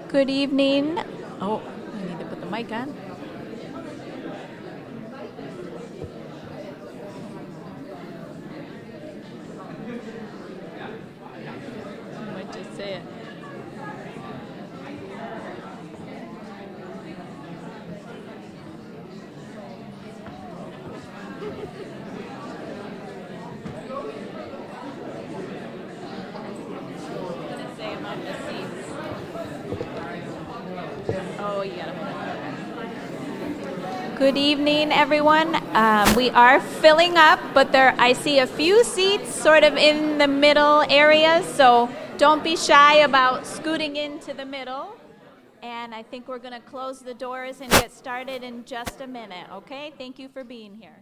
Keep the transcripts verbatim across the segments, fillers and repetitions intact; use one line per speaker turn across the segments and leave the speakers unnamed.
Good evening. Oh, I need to put the mic on. I might just say it. Say about the seats. Oh, you gotta hold it. Good evening, everyone. Um, we are filling up, but there I see a few seats sort of in the middle areas, so don't be shy about scooting into the middle. And I think we're going to close the doors and get started in just a minute, okay? Thank you for being here.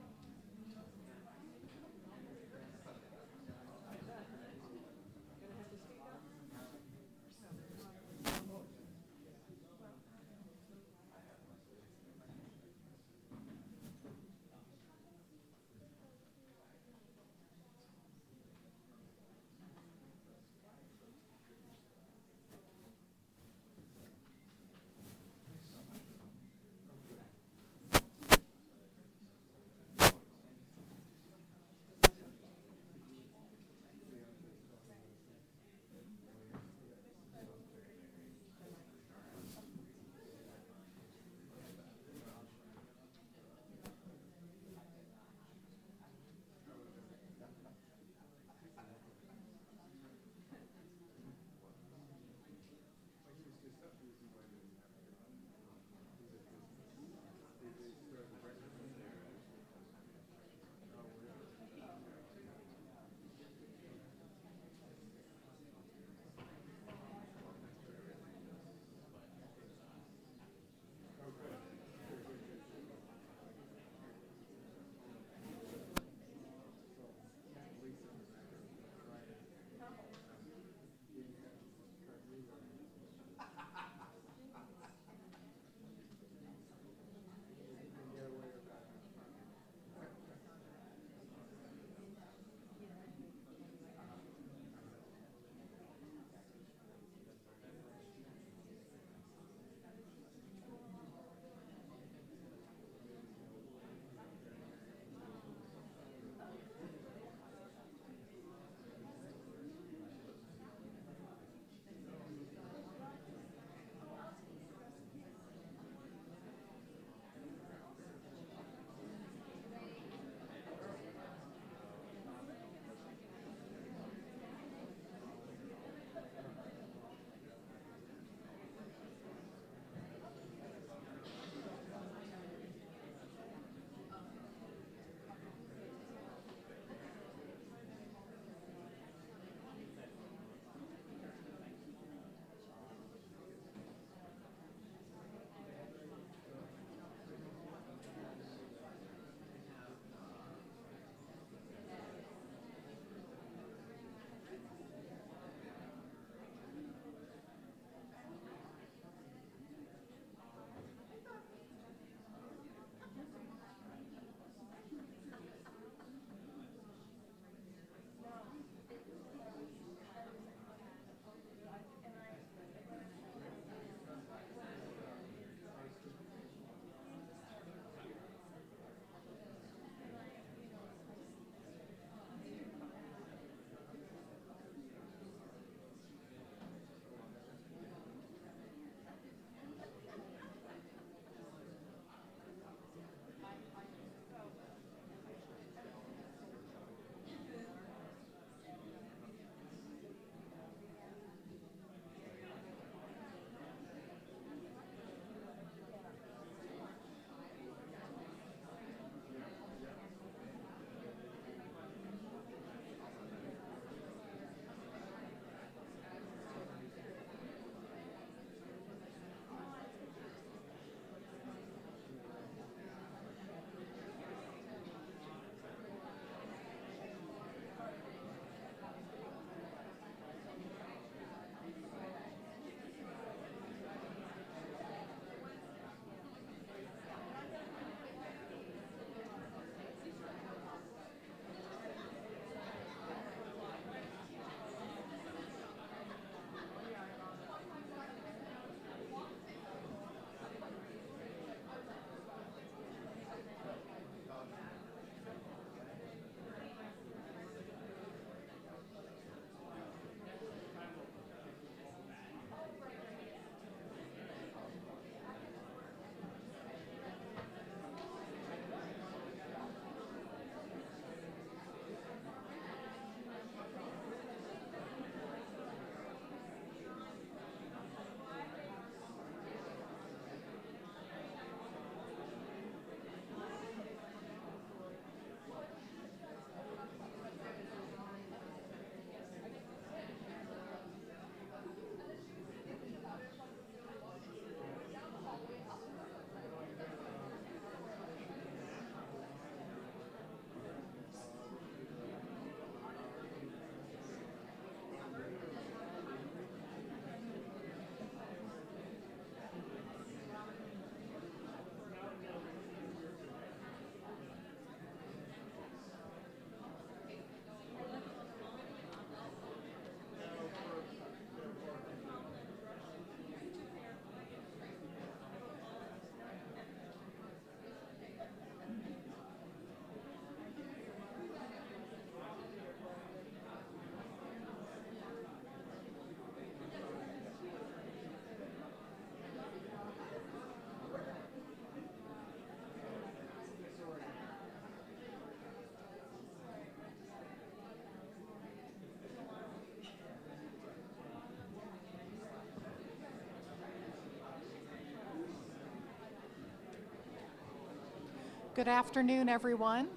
Good afternoon, everyone.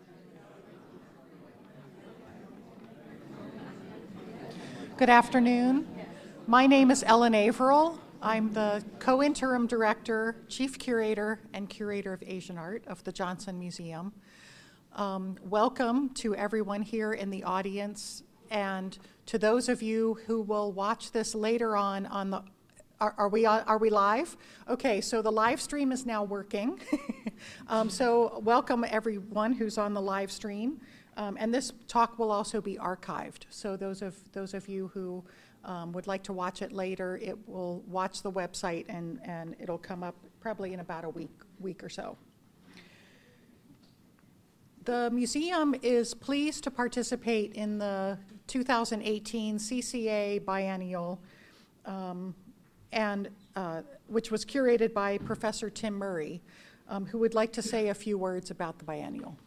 Good afternoon. My name is Ellen Averill. I'm the co-interim director, chief curator, and curator of Asian art of the Johnson Museum. Um, welcome to everyone here in the audience, and to those of you who will watch this later on on the Are, are we on, are we live? Okay, so the live stream is now working. um, so welcome everyone who's on the live stream, um, and this talk will also be archived. So those of those of you who um, would like to watch it later, it will watch the website and and it'll come up probably in about a week week or so. The museum is pleased to participate in the two thousand eighteen C C A Biennial. Um, and uh, which was curated by Professor Tim Murray, um, who would like to say a few words about the biennial.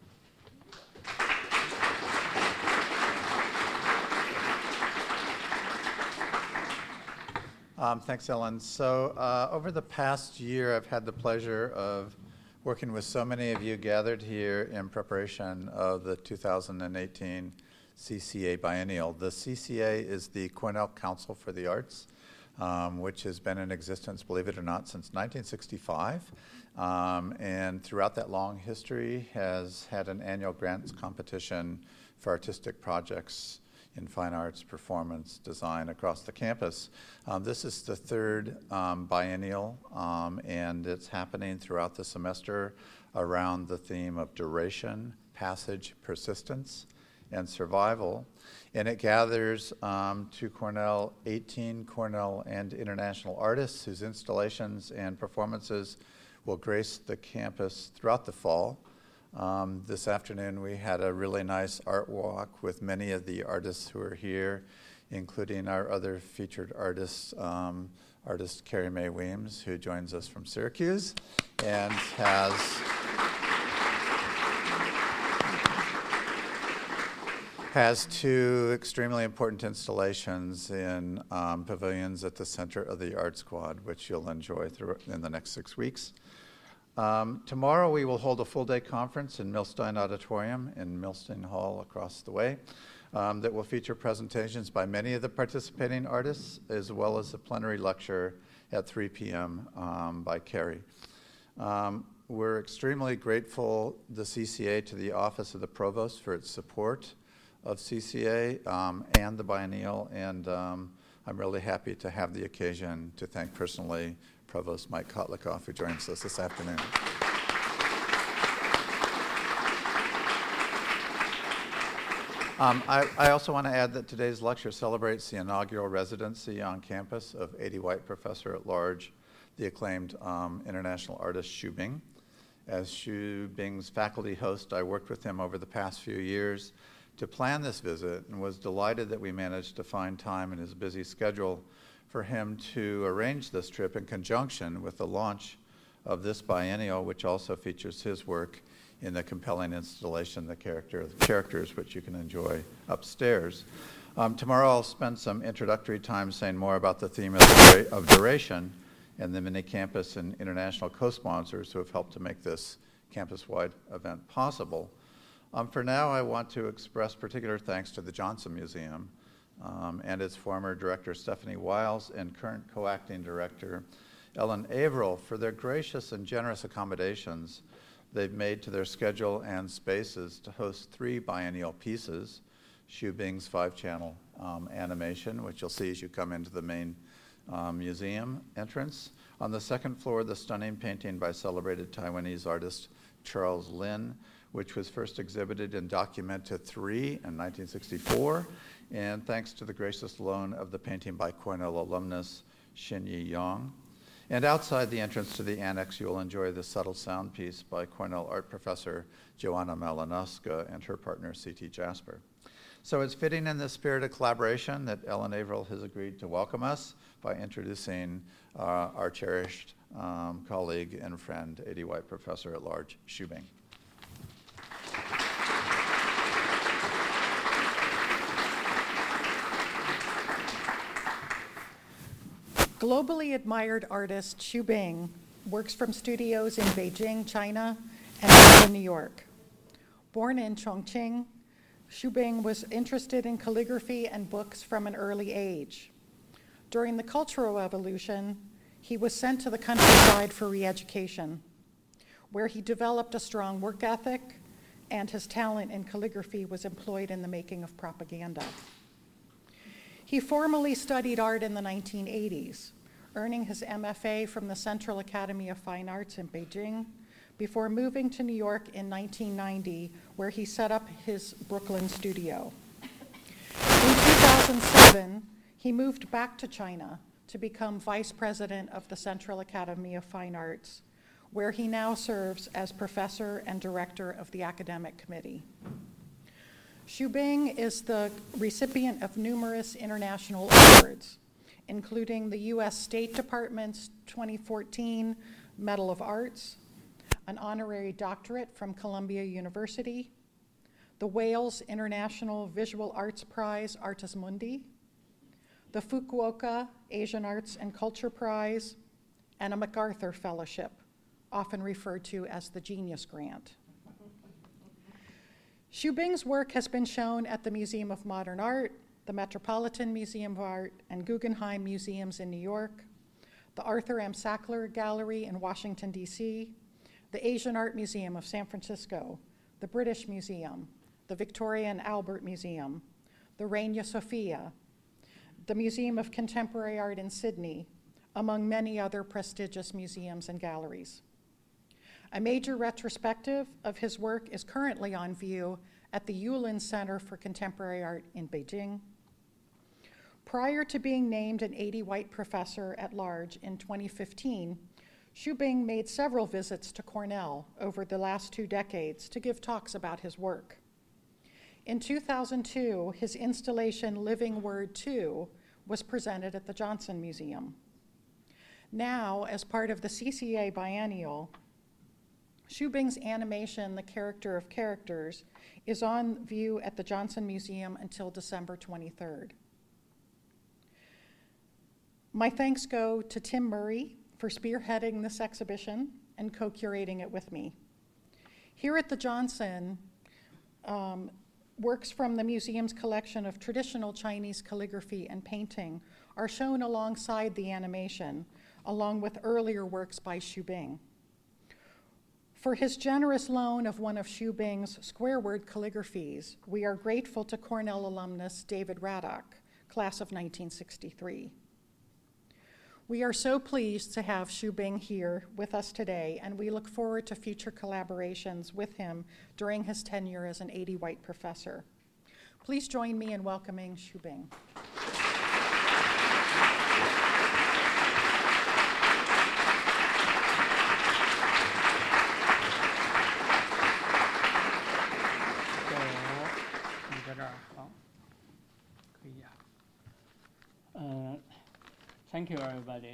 Um, thanks, Ellen. So uh, over the past year, I've had the pleasure of working with so many of you gathered here in preparation of the two thousand eighteen C C A Biennial. The C C A is the Cornell Council for the Arts, Um, which has been in existence, believe it or not, since nineteen sixty-five, um, and throughout that long history has had an annual grants competition for artistic projects in fine arts, performance, design across the campus. Um, this is the third um, biennial, um, and it's happening throughout the semester around the theme of duration, passage, persistence, and survival. And it gathers um, to Cornell eighteen Cornell and international artists whose installations and performances will grace the campus throughout the fall. Um, this afternoon we had a really nice art walk with many of the artists who are here, including our other featured artists, um, artist Carrie Mae Weems, who joins us from Syracuse and has has two extremely important installations in um, pavilions at the center of the Art Squad, which you'll enjoy through in the next six weeks. Um, tomorrow we will hold a full-day conference in Milstein Auditorium in Milstein Hall across the way um, that will feature presentations by many of the participating artists, as well as a plenary lecture at three p.m. Um, by Carrie. Um, we're extremely grateful, the C C A, to the Office of the Provost for its support of C C A um, and the biennial, and um, I'm really happy to have the occasion to thank personally Provost Mike Kotlikoff, who joins us this afternoon. Um, I, I also want to add that today's lecture celebrates the inaugural residency on campus of A D White Professor at Large, the acclaimed um, international artist Xu Bing. As Xu Bing's faculty host, I worked with him over the past few years to plan this visit, and was delighted that we managed to find time in his busy schedule for him to arrange this trip in conjunction with the launch of this biennial, which also features his work in the compelling installation, The Character of the Characters, which you can enjoy upstairs. Um, tomorrow I'll spend some introductory time saying more about the theme of, dura- of duration and the mini campus and international co-sponsors who have helped to make this campus-wide event possible. Um, for now, I want to express particular thanks to the Johnson Museum um, and its former director, Stephanie Wiles, and current co-acting director, Ellen Averill, for their gracious and generous accommodations they've made to their schedule and spaces to host three biennial pieces: Xu Bing's five-channel um, animation, which you'll see as you come into the main um, museum entrance. On the second floor, the stunning painting by celebrated Taiwanese artist Charles Lin, which was first exhibited in Documenta three in nineteen sixty-four, and thanks to the gracious loan of the painting by Cornell alumnus Xin-Yi Yang. And outside the entrance to the annex, you will enjoy the subtle sound piece by Cornell art professor Joanna Malinowska and her partner C T Jasper. So it's fitting in the spirit of collaboration that Ellen Averill has agreed to welcome us by introducing uh, our cherished um, colleague and friend, A D White Professor at Large, Xu Bing.
Globally admired artist Xu Bing works from studios in Beijing, China, and lived in New York. Born in Chongqing, Xu Bing was interested in calligraphy and books from an early age. During the Cultural Revolution, he was sent to the countryside for re-education, where he developed a strong work ethic, and his talent in calligraphy was employed in the making of propaganda. He formally studied art in the nineteen eighties, earning his M F A from the Central Academy of Fine Arts in Beijing, before moving to New York in nineteen ninety, where he set up his Brooklyn studio. In two thousand seven, he moved back to China to become vice president of the Central Academy of Fine Arts, where he now serves as professor and director of the academic committee. Xu Bing is the recipient of numerous international awards, including the U S State Department's twenty fourteen Medal of Arts, an honorary doctorate from Columbia University, the Wales International Visual Arts Prize Artis Mundi, the Fukuoka Asian Arts and Culture Prize, and a MacArthur Fellowship, often referred to as the Genius Grant. Xu Bing's work has been shown at the Museum of Modern Art, the Metropolitan Museum of Art, and Guggenheim Museums in New York, the Arthur M. Sackler Gallery in Washington, D C, the Asian Art Museum of San Francisco, the British Museum, the Victoria and Albert Museum, the Reina Sofia, the Museum of Contemporary Art in Sydney, among many other prestigious museums and galleries. A major retrospective of his work is currently on view at the Yulin Center for Contemporary Art in Beijing. Prior to being named an A D White Professor at Large in twenty fifteen, Xu Bing made several visits to Cornell over the last two decades to give talks about his work. In two thousand two, his installation Living Word two was presented at the Johnson Museum. Now, as part of the C C A biennial, Xu Bing's animation, The Character of Characters, is on view at the Johnson Museum until December twenty-third. My thanks go to Tim Murray for spearheading this exhibition and co-curating it with me. Here at the Johnson, um, works from the museum's collection of traditional Chinese calligraphy and painting are shown alongside the animation, along with earlier works by Xu Bing. For his generous loan of one of Xu Bing's square word calligraphies, we are grateful to Cornell alumnus David Raddock, class of nineteen sixty-three. We are so pleased to have Xu Bing here with us today, and we look forward to future collaborations with him during his tenure as an A D White professor. Please join me in welcoming Xu Bing.
Thank you, everybody.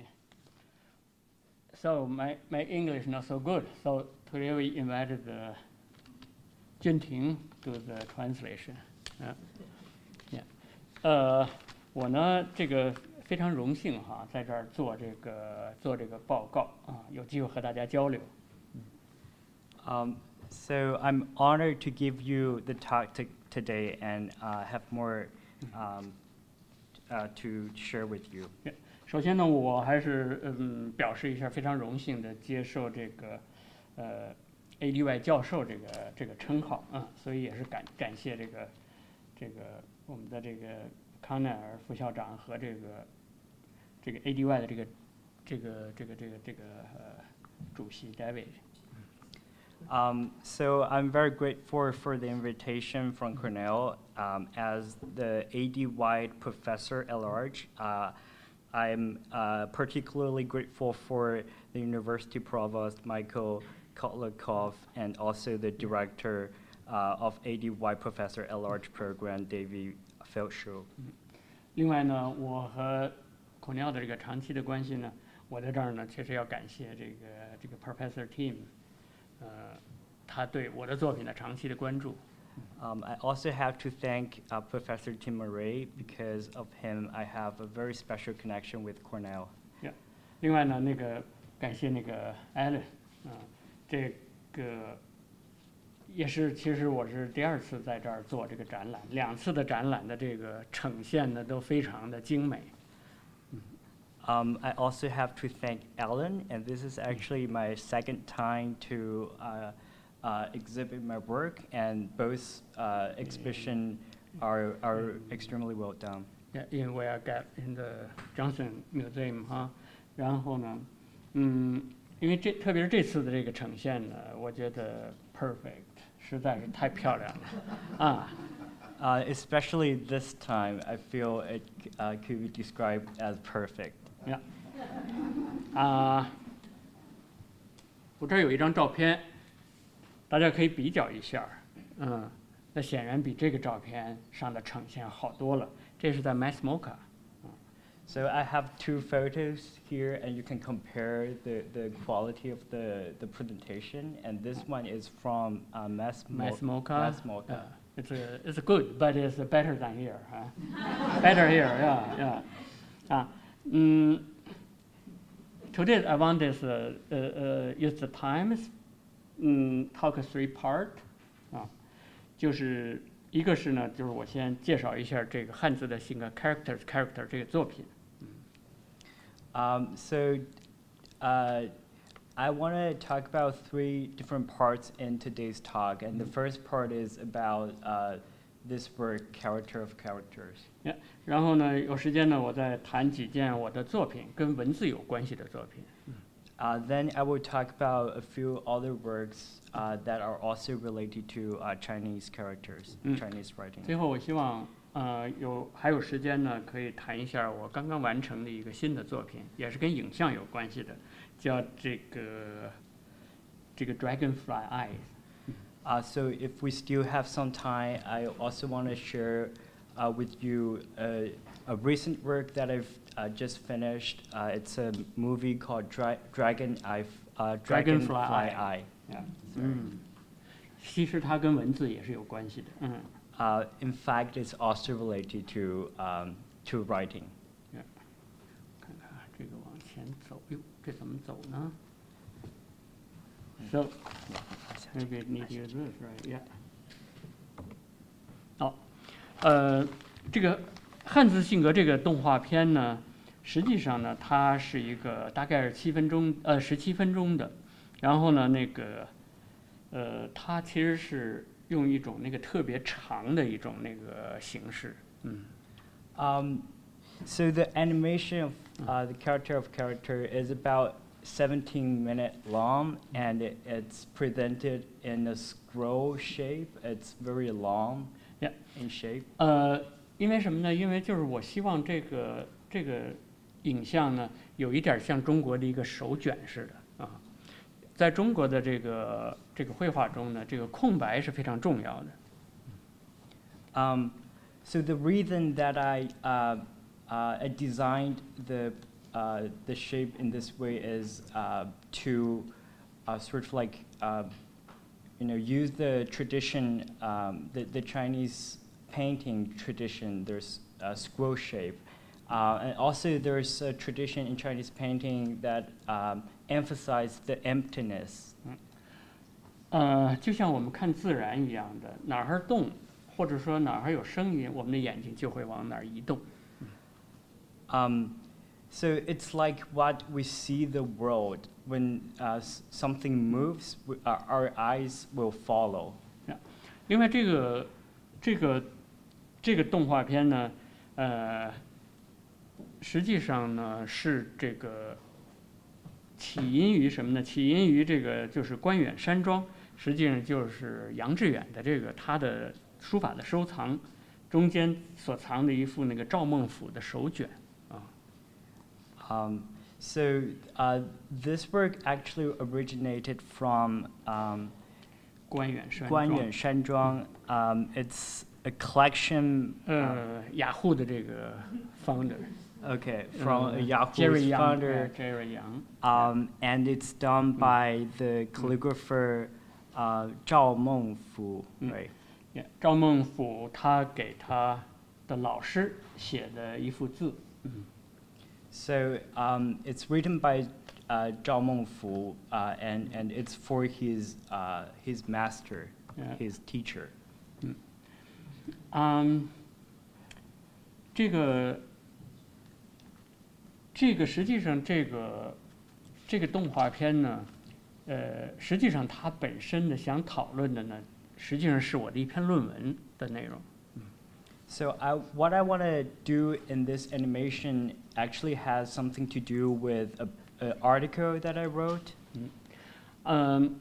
So my, my English not so good. So today we invited the Junting to the translation. Uh, yeah. 呃，我呢这个非常荣幸哈，在这儿做这个做这个报告啊，有机会和大家交流。
Um, so I'm honored to give you the talk to, today and uh, have more um, uh, to share with you.
Yeah. 首先呢，我还是嗯表示一下非常荣幸的接受这个呃 A D Y 教授这个这个称号啊，所以也是感感谢这个这个我们的这个康奈尔副校长和这个这个 A D Y 的这个这个这个这个这个呃主席 David。
Um, so I'm very grateful for the invitation from Cornell um, as the A D Y professor at large. Uh, I'm uh, particularly grateful for the University Provost Michael Kotlikov and also the director uh, of A D Y Professor at Large Program, David Feldschuh.
另外呢，我和 Cornell 的这个长期的关系呢，我在这儿呢，确实要感谢这个这个 Professor Tim， 呃，他对我的作品的长期的关注。
Um, I also have to thank uh, Professor Tim Murray. Because of him, I have a very special connection with Cornell.
Yeah. 另外呢，那个感谢那个 Alan， 啊、呃，这个也是，其实我是第二次在这儿做这个展览，两次的展览的这个呈现呢都非常的精美。
Um, I also have to thank Ellen, and this is actually my second time to uh, uh, exhibit my work, and both uh, exhibition are are extremely well done.
Yeah, in we are got in the Johnson Museum 哈，然后呢，嗯，因为这特别是这次的这个呈现呢，我觉得 perfect， 实在是太漂亮了，啊。
Uh, especially this time, I feel it uh, could be described as perfect.
Yeah. 啊，我这儿有一张照片，大家可以比较一下，嗯，那显然比这个照片上的呈现好多了。这是在 Mass MoCA。
So I have two photos here, and you can compare the, the quality of the, the presentation. And this one is from uh, Mass,
Mass
Mo-
MoCA.
Mass MoCA.
Uh, it's a, it's good, but it's better than here. Huh? Better here, yeah, yeah. 啊，嗯 ，Today I want this uh, uh, uh, use the times, 嗯 talk three part 啊，就是一个是呢，就是我先介绍一下这个汉字的性格 characters character 这个作品。
Um, so uh, I want to talk about three different parts in today's talk, and the first part is about uh, this word, character of characters.
Yeah, 然后呢，有时间呢，我再谈几件我的作品跟文字有关系的作品。
Uh, then I will talk about a few other works uh, that are also related to uh, Chinese characters,
Mm.
Chinese writing.
最后，我希望呃有还有时间呢，可以谈一下我刚刚完成的一个新的作品，也是跟影像有关系的，叫这个这个 Dragonfly Eyes。
Uh, so if we still have some time, I also want to share uh, with you a, a recent work that I've uh, just finished. Uh, it's a movie called Dra- Dragon Eye, uh,
Dragonfly
Dragonfly
Eye.
Eye.
嗯，其实它跟文字也是有关系的。嗯。
Uh, in fact, it's also related to um, to writing.
看看这个往前走，哟，这怎么走呢 ？So maybe it need to use this, right? Yeah. 好，呃，这个汉字性格这个动画片呢，实际上呢，它是一个大概是七分钟，呃，十七分钟的。然后呢，那个，呃，它其实是用一种那个特别长的一种那个形式，嗯。
Um, so the animation of uh, the character of character is about seventeen minute long, and it, it's presented in a scroll shape. It's very long
Yeah.
in shape.
呃，因为什么呢？因为就是我希望这个这个影像呢，有一点像中国的一个手卷似的啊。在中国的这个这个绘画中呢，这个空白是非常重要的。
Um, so the reason that I uh, uh, I designed the uh, the shape in this way is uh, to uh, sort of like uh, you know use the tradition, um, the the Chinese painting tradition. There's a scroll shape, uh, and also there's a tradition in Chinese painting that um, emphasize the emptiness.
呃，就像我们看自然一样的，哪儿动，或者说哪儿有声音，我们的眼睛就会往哪儿移动。
Um, so it's like what we see the world when uh, s- something moves, we, our, our eyes will follow.
另外，这个这个这个动画片呢，呃，实际上呢是这个起因于什么呢？起因于这个就是关远山庄，实际上就是杨致远的这个他的书法的收藏，中间所藏的一幅那个赵孟俯的手卷啊。
Um, so uh, this work actually originated from um,
关远山庄。
Guanyan Shanzhuang. Um, it's a collection. Uh,
呃，雅虎的这个 founder。
okay, from
呃
a Yahoo
Jerry Yang,
founder.
Jerry Yang.
Um, and it's done by the calligrapher uh, Zhao Mengfu,
Mm.
right?
Yeah, 赵孟俯他给他的老师写的一幅字。
So um, it's written by uh, Zhao Mengfu, uh, and and it's for his uh, his master.
Yeah.
his teacher.
嗯，这个这个实际上这个这个动画片呢，呃，实际上它本身的想讨论的呢，实际上是我的一篇论文的内容。
So I, what I want to do in this animation actually has something to do with a, an article that I wrote.
嗯，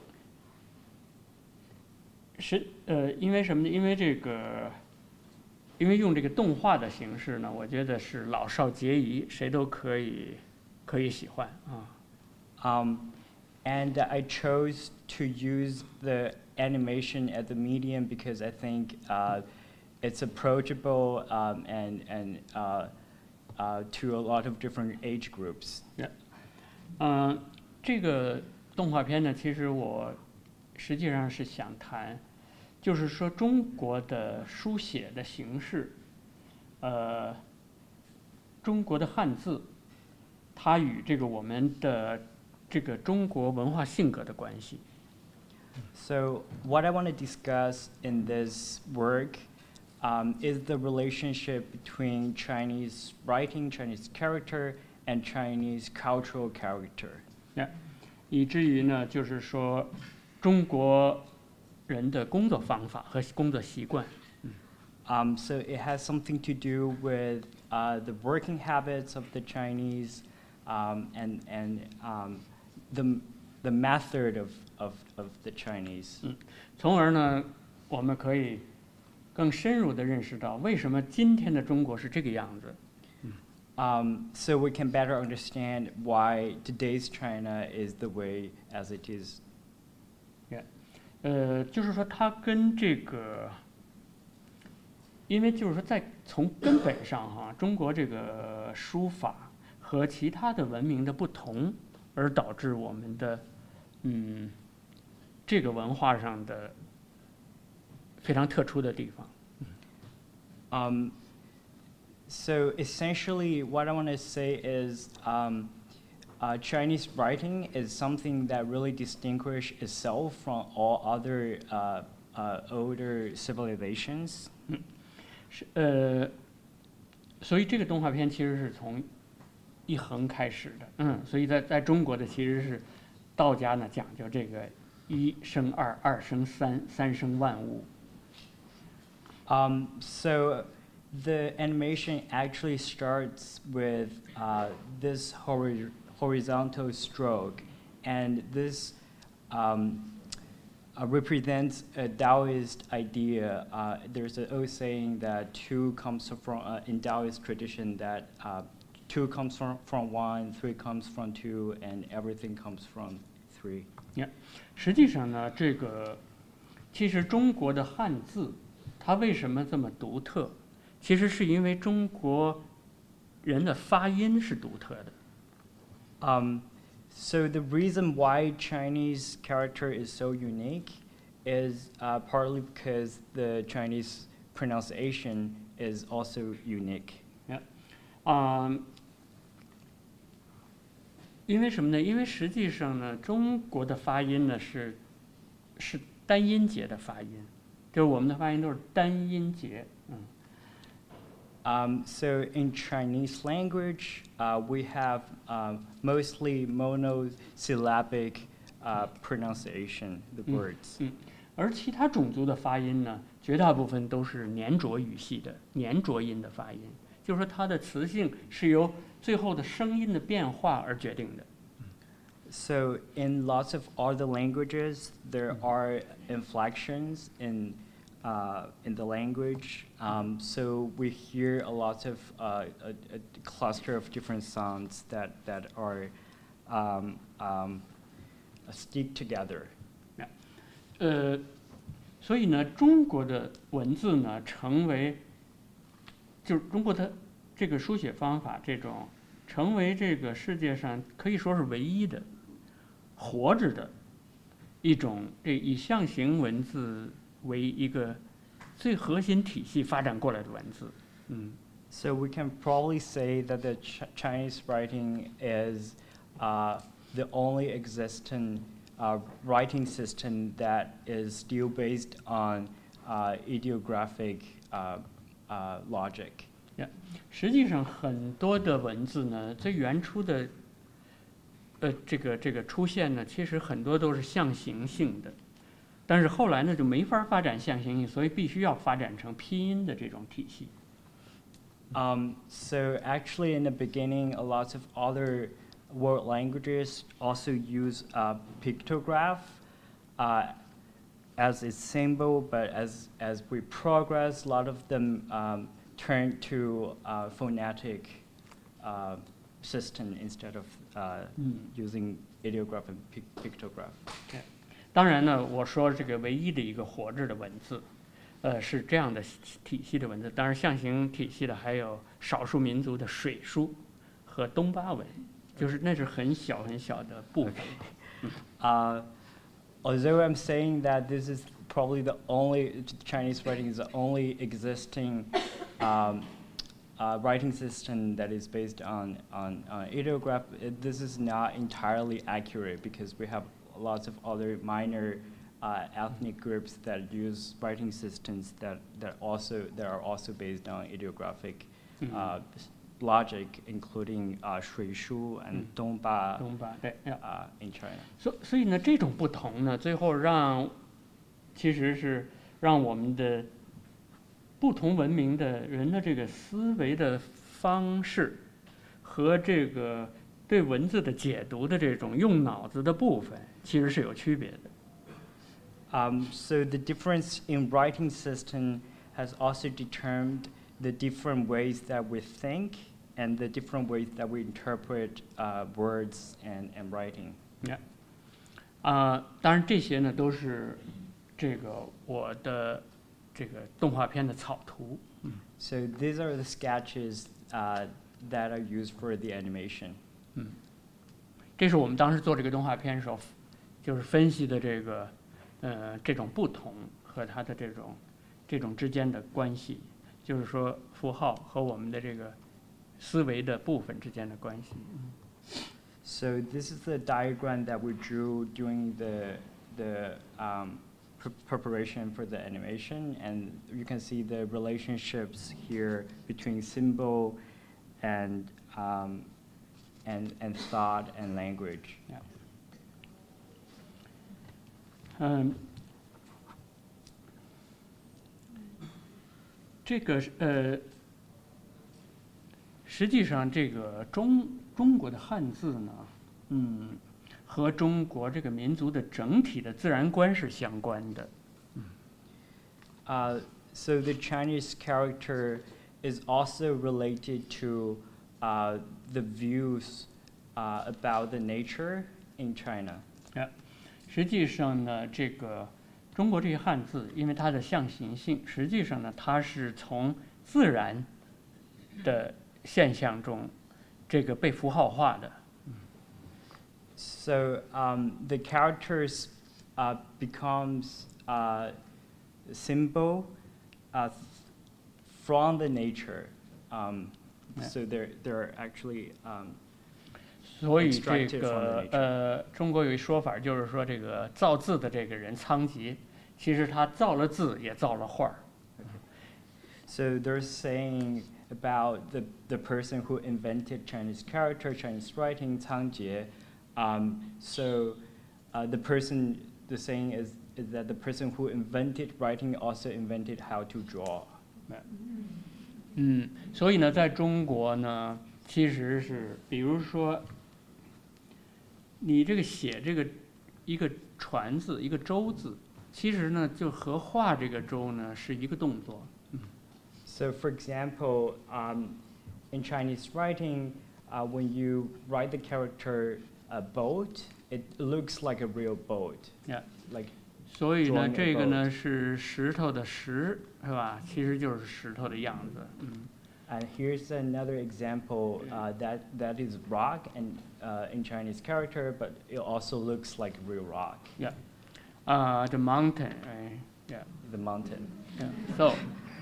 是呃，因为什么呢？因为这个，因为用这个动画的形式呢，我觉得是老少皆宜，谁都可以可以喜欢啊。
Um, and I chose to use the animation as the medium because I think uh, it's approachable um, and, and uh, uh, to a lot of different age groups.
嗯，这个动画片呢，其实我实际上是想谈，就是说中国的书写的形式，呃，中国的汉字，它与这个我们的这个中国文化性格的关系。
So what I want to discuss in this work um, is the relationship between Chinese writing, Chinese character, and Chinese cultural character.
以至于呢，就是说，中国人的工作方法和工作习惯。
Um, so it has something to do with uh, the working habits of the Chinese um, and, and um, the, the method of, of, of the Chinese.
从而呢，我们可以更深入地认识到，为什么今天的中国是这个样子。
Um, so we can better understand why today's China is the way as it is.
呃，就是说它跟这个，因为就是说在从根本上哈、中国这个书法和其他的文明的不同，而导致我们的嗯这个文化上的非常特殊的地方。
Um, so essentially, what I want to say is um, uh, Chinese writing is something that really distinguishes itself from all other uh, uh, older civilizations.
是呃，所以这个动画片其实是从一横开始的，嗯，所以在在中国的其实是道家呢讲究这个一生二，二生三，三生万物。
Um, so the animation actually starts with uh, this hori horizontal stroke, and this um, uh, represents a Taoist idea. Uh, there's an old saying that two comes from, uh, in Taoist tradition, that uh, two comes from, from one, three comes from two, and everything comes from three.
实际上呢，这个其实中国的汉字，它为什么这么独特？其实是因为中国人的发音是独特的。
Um, so the reason why Chinese character is so unique is uh, partly because the Chinese pronunciation is also unique.
啊、因为什么呢？因为实际上呢，中国的发音呢是是单音节的发音，就是我们的发音都是单音节，嗯。
Um, so in Chinese language, uh, we have um, mostly monosyllabic uh, pronunciation, the words.
嗯，而其他种族的发音呢，绝大部分都是粘着语系的粘着音的发音，就是说它的词性是由最后的声音的变化而决定的。
So in lots of other languages, there are inflections in uh, in the language. Um, so we hear a lot of uh, a, a cluster of different sounds that that are um, um, stick together.
呃，所以呢，中国的文字呢，成为就是中国的这个书写方法，这种成为这个世界上可以说是唯一的活着的一种这以象形文字为一个最核心体系发展过来的文字。嗯。
So we can probably say that the Ch- Chinese writing is uh, the only existent uh, uh, uh, uh, uh, writing system that is still based on uh, ideographic uh, uh, logic.
Yeah. 实际上，很多的文字呢，最原初的，呃，这个这个出现呢，其实很多都是象形性的，但是后来呢，就没法发展象形性，所以必须要发展成拼音的这种体系。
Um, so actually, in the beginning, a lot of other world languages also use uh, pictograph uh, as its symbol, but as as we progress, a lot of them um, turn to uh, phonetic uh, system instead of uh, using ideograph and pic pictograph.
当然呢，我说这个唯一的一个活着的文字，呃，是这样的体系的文字。当然，象形体系的还有少数民族的水书和东巴文，就是那是很小很小的部分。
Uh, although I'm saying that this is probably the only Chinese writing is the only existing um, uh, writing system that is based on on, on ideograph, it, this is not entirely accurate because we have lots of other minor uh, ethnic groups that use writing systems that that also that are also based on ideographic uh, logic, including uh, 水书 and 东巴
东巴对
uh, in China.
所所以呢，这种不同呢，最后让其实是让我们的不同文明的人的这个思维的方式和这个对文字的解读的这种用脑子的部分，其实是有区别的。
Um, so the difference in writing system has also determined the different ways that we think and the different ways that we interpret uh, words and, and writing.
Yeah. 啊，当然这些呢都是这个我的这个动画片的草图。
So these are the sketches uh, that are used for the animation.
嗯，这是我们当时做这个动画片的时候，就是分析的这个呃这种不同和它的这种这种之间的关系，就是说符号和我们的这个思维的部分之间的关系。
So this is the diagram that we drew during the the um, pre preparation for the animation, and you can see the relationships here between symbol and um, and and thought and language.
Yeah. 嗯，这个呃，实际上这个中中国的汉字呢，嗯，和中国这个民族的整体的自然观是相关的。
Uh, so the Chinese character is also related to uh, the views uh, about the nature in China.
Yeah. 实际上呢，这个中国这些汉字，因为它的象形性，实际上呢，它是从自然的现象中，这个被符号化的。
So um, the characters uh, becomes uh, symbol uh, from the nature. Um,
Yeah.
So they're they're actually um,
所以这个呃，中国有一说法，就是说这个造字的这个人仓颉，其实他造了字，也造了画儿。
So they're saying about the the person who invented Chinese character, Chinese writing, Cang Jie. Um, so uh, the person, the saying is is that the person who invented writing also invented how to draw.
嗯，所以呢，在中国呢，其实是比如说。你这个写这个一个船字一个舟字，其实呢就和画这个舟呢是一个动作。
So for example, um, in Chinese writing, uh, when you write the character a boat, it looks like a real boat.
Yeah.
Like.
所以呢，这个呢是石头的石，是吧？其实就是石头的样子。嗯。
And here's another example uh, that that is rock and uh, in Chinese character, but it also looks like real rock.
Yeah, uh, the mountain, right? Yeah,
the mountain.
Yeah. So,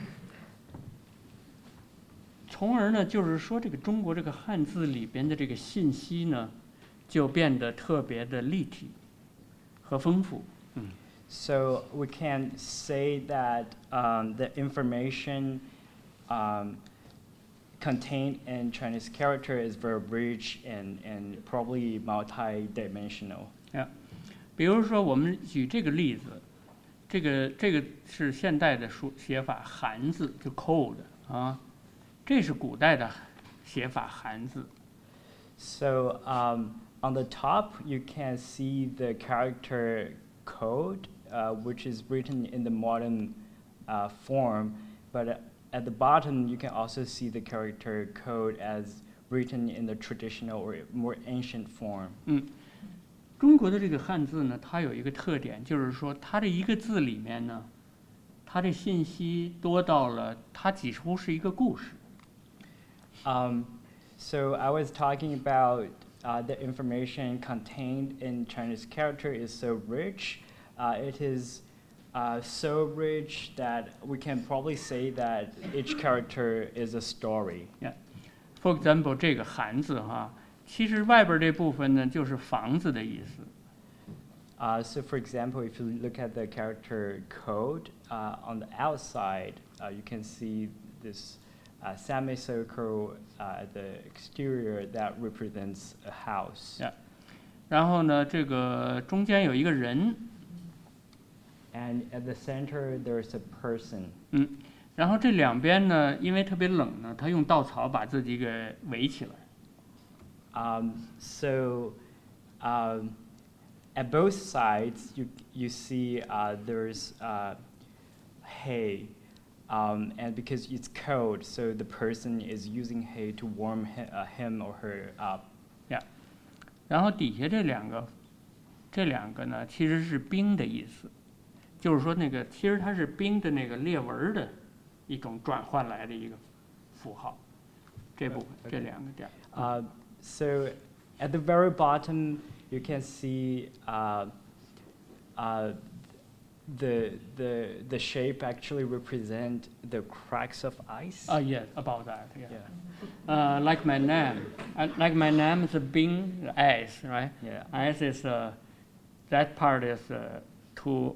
从而呢，就是说这个中国这个汉字里边的这个信息呢，就变得特别的立体。 和丰富。
So we can say that um, the information um, contained in Chinese character is very rich and, and probably multi-dimensional.
啊，比如说我们举这个例子，这个这个是现代的书写法，韩字就 code 啊，这是古代的写法韩字。
So um, on the top, you can see the character code, uh, which is written in the modern uh, form, but at the bottom, you can also see the character code as written in the traditional or more ancient form.
嗯，中国的这个汉字呢，它有一个特点，就是说它这一个字里面呢，它的信息多到了，它几乎是一个故事。
Um, so I was talking about uh, the information contained in Chinese character is so rich. Uh, it is uh, so rich that we can probably say that each character is a story.
Yeah. For example， 这个韩字哈，其实外边这部分呢，就是房子的意思。
Uh, so for example, if you look at the character code, uh, on the outside, uh, you can see this uh, semicircle uh, at the exterior that represents a house.
Yeah. 然后呢，这个中间有一个人，
And at the center, there's a person.
嗯，然后这两边呢，因为特别冷呢，他用稻草把自己给围起来。
Um, so um, at both sides, you, you see uh, there's uh, hay. Um, and because it's cold, so the person is using hay to warm hi, uh, him or her up.
Yeah. 然后底下这两个，这两个呢，其实是冰的意思，就是说那个其实它是冰的那个裂纹的一种转换来的一个符号。这部分这两个点。
Uh, so at the very bottom, you can see uh, uh, the, the, the shape actually represent the cracks of ice.
Ah, yes, about that. Yeah.
Yeah.
Uh, like my name, uh, like my name is Bing ice, right?
Yeah.
Ice is uh, that part is uh, to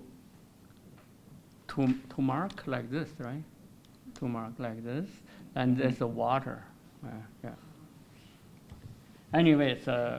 to to mark like this, right? To mark like this, and there's the water. Uh, yeah. Anyway, it's uh,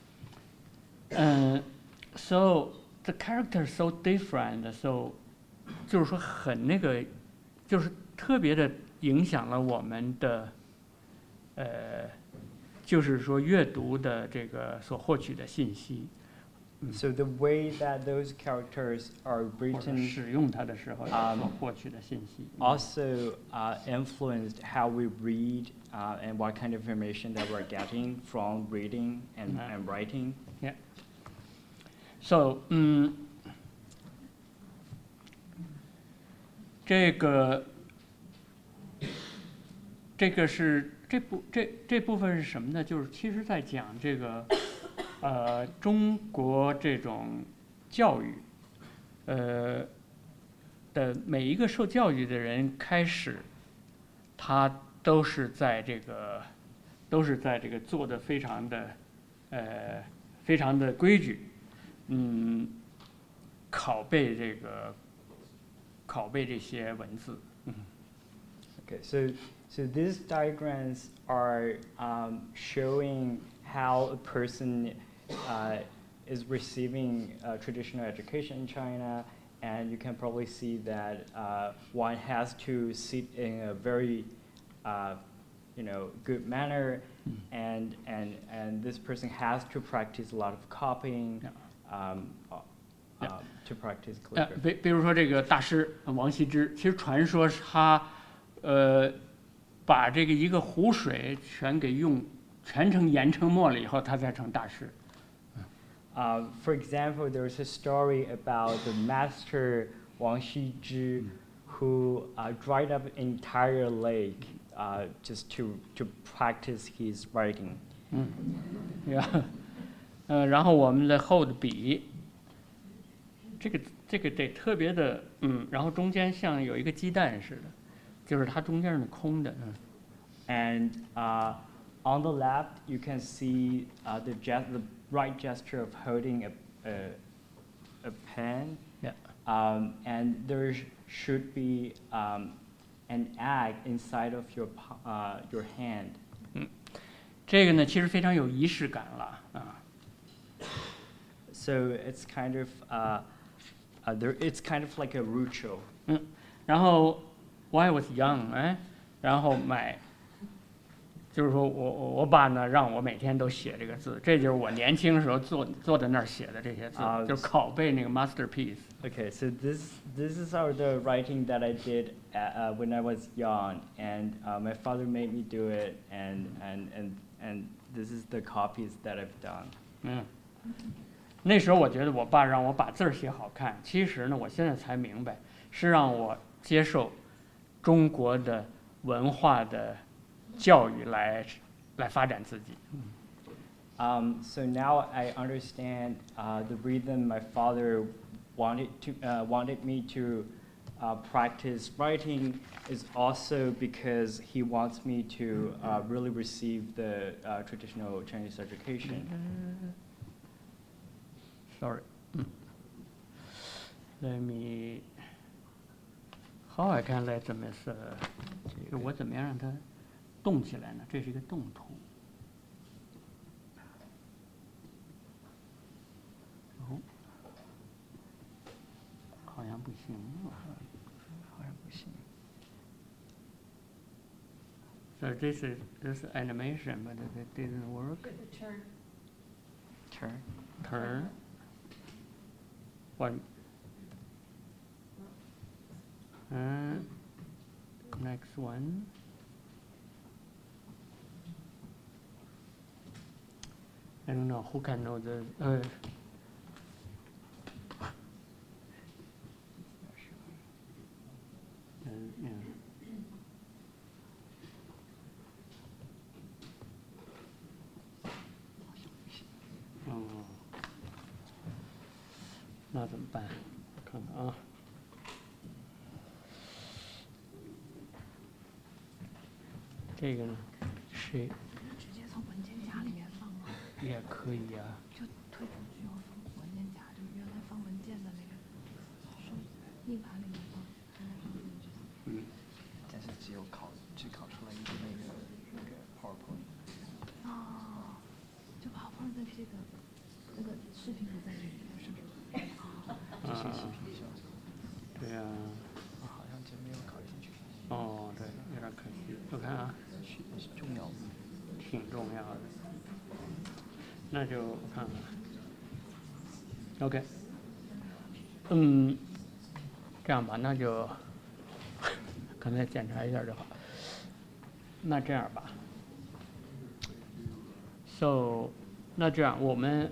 uh, so the character is so different, so 就是说很那个，就是特别的影响了我们的，呃，就是说阅读的这个所获取的信息。
So the way that those characters are
或者
written
使用它的时候
啊
所获取的信息。
also uh, influenced how we read uh, and what kind of information that we're getting from reading and,
Mhm.
and writing.
Yeah. So, 嗯，这个，这个是这部这这部分是什么呢？就是其实在讲这个，呃，中国这种教育，呃的每一个受教育的人开始，他都是在这个，都是在这个做的非常的，呃，非常的规矩。 嗯，拷贝这个，拷贝这些文字。嗯
Okay, so so these diagrams are um, showing how a person uh, is receiving uh, traditional education in China, and you can probably see that uh, one has to sit in a very, uh, you know, good manner,
Mm.
and and and this person has to practice a lot of copying.
Yeah.
Um, uh,
Yeah.
uh, to practice
呃，
calligraphy.
比比如说这个大师呃王羲之，其实传说是他，呃，把这个一个湖水全给用全成研成墨了以后，他才成大师。
Uh, for example, there's a story about the master Wang Xizhi who uh, dried up an entire lake uh, just to, to practice his writing.
嗯，呀，呃，然后我们的后的笔，这个这个得特别的，嗯，然后中间像有一个鸡蛋似的，就是它中间是空的，嗯。
And uh, on the left, you can see uh, the, gest- the right gesture of holding a, a, a pen,
Yeah.
um, and there sh- should be um, an egg inside of your pa- uh, your hand.
这个呢，其实非常有仪式感了啊。
So it's kind of uh, uh, there. It's kind of like a ritual.
嗯，然后 when I was young， 哎，然后买，就是说我我我爸呢让我每天都写这个字，这就是我年轻时候坐坐在那儿写的这些字，
啊
就是拷贝那个 masterpiece。
Okay, so this this is our the writing that I did uh, uh, when I was young, and uh, my father made me do it, and and and and this is the copies that I've done.
嗯，那时候我觉得我爸让我把字儿写好看，其实呢，我现在才明白，是让我接受中国的文化的教育来来发展自己。
Um, so now I understand uh, the reason my father wanted to uh, wanted me to uh, practice writing is also because he wants me to uh, really receive the uh, traditional Chinese education.
Sorry. Let me. How I can let them is 就我怎么样让它动起来呢？这是一个动图。哦，好像不行，好像不行。So this is this is animation, but it didn't work.
Turn.
Turn. One. Uh, next one. I don't know who can know the. Uh, uh, yeah. Oh. 那怎么办？看看啊。这个呢，谁
直接从文件夹里面放吗？
也可以呀、
就退出去后放文件夹，就原来放文件的那个收硬盘里面放，还是放进去。
嗯。
但是只有考只考出来一个那个那个 PowerPoint。
哦，就 PowerPoint 在这个那个视频不在这里面，是不是？
这些视频是吧？
对呀、
啊，好像就没有考进去。
哦，对，有点可惜。我看啊，
是是重要的。
挺重要的。那就我看看。OK。嗯，这样吧，那就可能再检查一下就好。那这样吧。So， 那这样我们。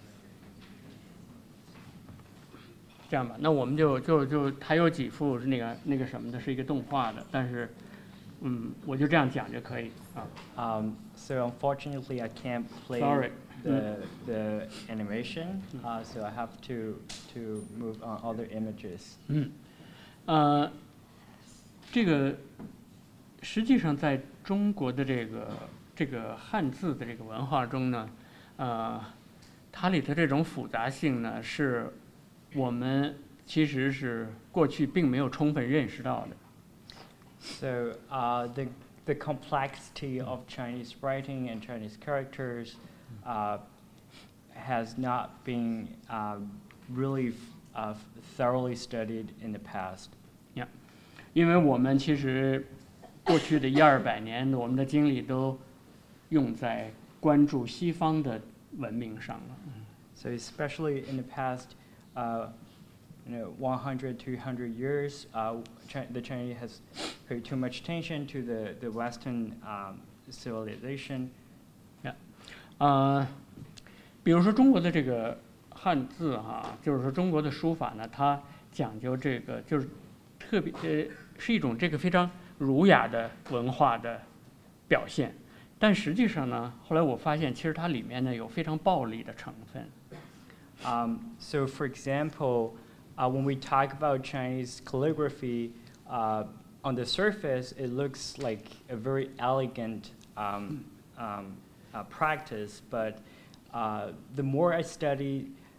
这样吧，那我们就就就还有几幅是那个那个什么的，是一个动画的，但是，嗯，我就这样讲就可以啊。
Um, so unfortunately, I can't play
Sorry.
the the animation, uh, so I have to to move on other images.
嗯，呃，这个实际上在中国的这个这个汉字的这个文化中呢，呃，它里头这种复杂性呢是。我们其实是过去并没有充分认识到的。
So uh, the the complexity of Chinese writing and Chinese characters uh, has not been uh, really uh, thoroughly studied in the past.
Yeah， 因为我们其实过去的一二百年，我们的精力都用在关注西方的文明上了。
So especially in the past. Uh, you know, one hundred, two hundred years, uh, Chi- the Chinese has paid too much attention to the, the Western um, civilization.
Yeah. 呃，比如说中国的这个汉字哈，就是说中国的书法呢，它讲究这个就是特别呃是一种这个非常儒雅的文化的表现，但实际上呢，后来我发现其实它里面呢有非常暴力的成分。
Um, so, for example, uh, when we talk about Chinese calligraphy, uh, on the surface, it looks like a very elegant um, um, uh, practice. But uh, the more I study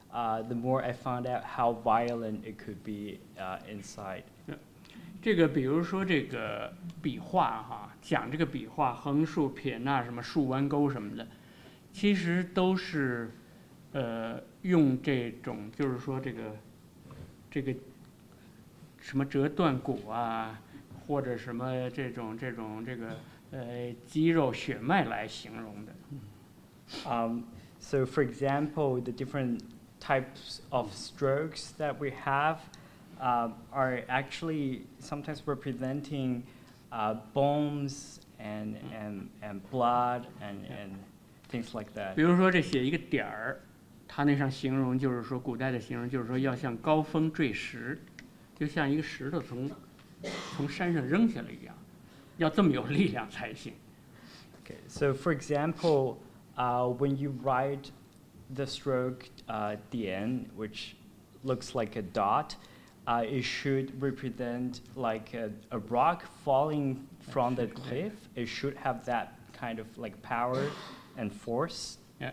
uh, the more I found out how violent it could be uh, inside.
这个比如说这个笔画哈，讲这个笔画横竖撇捺什么竖弯钩什么的，其实都是呃用这种就是说这个这个什么折断骨啊，或者什么这种这种这个呃肌肉血脉来形容的。
Um, so, for example, the different types of strokes that we have uh, are actually sometimes representing uh, bones and, and, and blood and, and things like that.
比如说这写一个点儿，它那上形容就是说古代的形容就是说要像高峰坠石，就像一个石头从从山上扔下来一样，要这么有力量才行。
Okay, so for example, uh, when you write the stroke uh, at the end, which looks like a dot, uh, it should represent like a, a rock falling from the cliff. It should have that kind of like power and force.
Yeah.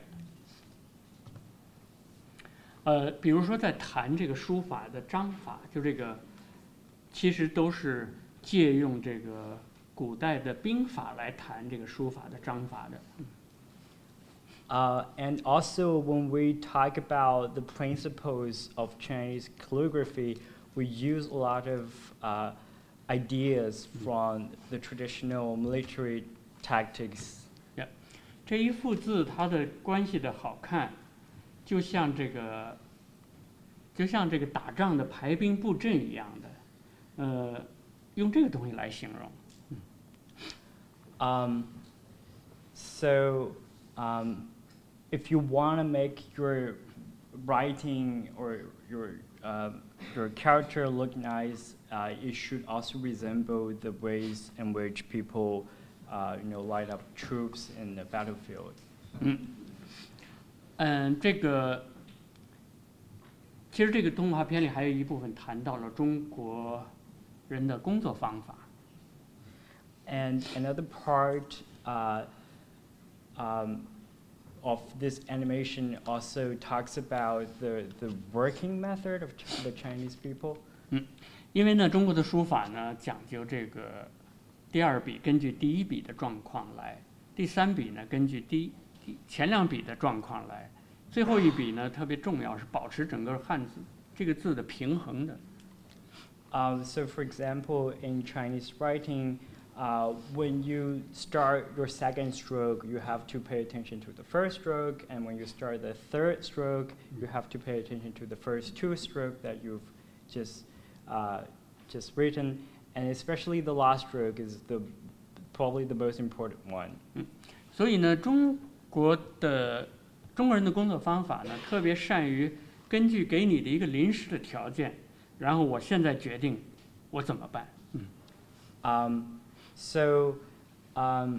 呃，比如说在谈这个书法的章法，就这个，其实都是借用这个古代的兵法来谈这个书法的章法的。
Uh, and also, when we talk about the principles of Chinese calligraphy, we use a lot of uh, ideas from the traditional military tactics.
Yeah. 这一幅字它的关系的好看，就像这个，就像这个打仗的排兵布阵一样的，呃，用这个东西来形容。
Um, so, um, if you want to make your writing or your uh, your character look nice, uh, it should also resemble the ways in which people, uh, you know, light up troops in the battlefield.
嗯，嗯，这个其实这个动画片里还有一部分谈到了中国人的工作方法。
And another part uh, um, of this animation also talks about the, the working method of ch- the Chinese people.
嗯，因为呢，中国的书法呢讲究这个第二笔根据第一笔的状况来，第三笔呢根据第第前两笔的状况来，最后一笔呢特别重要，是保持整个汉字这个字的平衡的。
Um, so, for example, in Chinese writing, uh, when you start your second stroke, you have to pay attention to the first stroke, and when you start the third stroke, you have to pay attention to the first two strokes that you've just uh, just written, and especially the last stroke is the probably the most important one.
嗯，所以呢，中国的中国人的工作方法呢，特别善于根据给你的一个临时的条件，然后我现在决定我怎么办。嗯。
Um, so, um,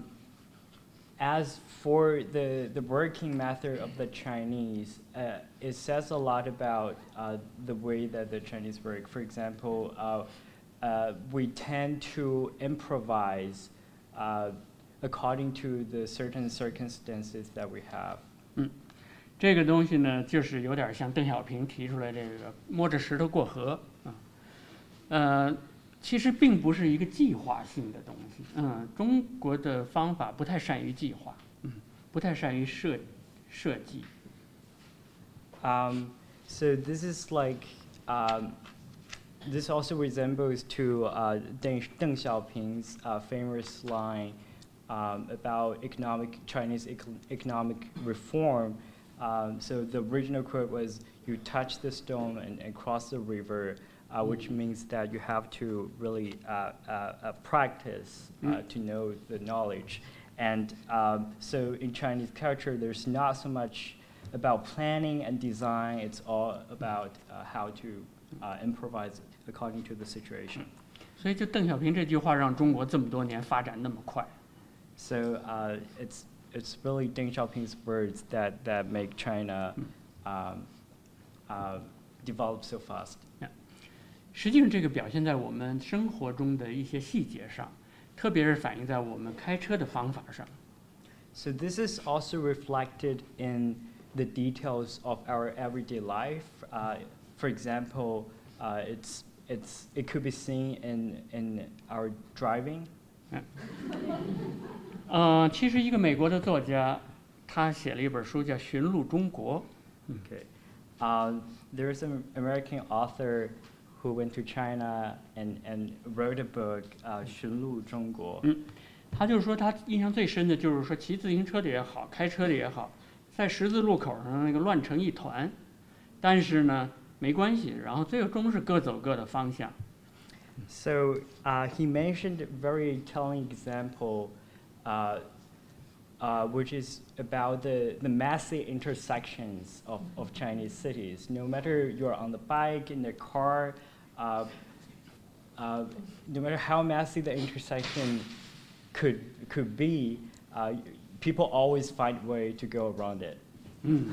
as for the, the working method of the Chinese, uh, it says a lot about uh, the way that the Chinese work. For example, uh, uh, we tend to improvise uh, according to the certain circumstances that we have.
嗯，这个东西呢，就是有点像邓小平提出来这个摸着石头过河啊，呃。其实并不是一个计划性的东西，嗯，中国的方法不太善于计划，嗯，不太善于设设计。
Um, so this is like, um, this also resembles to uh, Deng, Deng Xiaoping's uh, famous line um, about economic Chinese ec- economic reform. Um, so the original quote was, "You touch the stone and, and cross the river." Uh, which means that you have to really uh, uh, uh, practice uh,
Mm.
to know the knowledge. And um, so in Chinese culture, there's not so much about planning and design. It's all about uh, how to uh, improvise according to the situation.
所以就邓小平这句话让中国这么多年发展那么快。
So uh, it's it's really Deng Xiaoping's words that that make China um, uh, develop so fast.
实际上，这个表现在我们生活中的一些细节上，特别是反映在我们开车的方法上。
So this is also reflected in the details of our everyday life. Uh, for example, uh, it's it's it could be seen in in our driving.
呃，其实一个美国的作家，他写了一本书叫《寻路中国》。
Okay. Um, there's an American author who went to China and, and wrote a book, uh, 寻路中国。
嗯，他就是说他印象最深的就是说骑自行车的也好，开车的也好，在十字路口上那个乱成一团，但是呢没关系，然后最终是各走各的方向。
So uh, he mentioned a very telling example, uh, uh, which is about the, the messy intersections of, of Chinese cities. No matter you're on the bike, in the car, uh, uh, no matter how messy the intersection could, could be, uh, people always find a way to go around it.
嗯，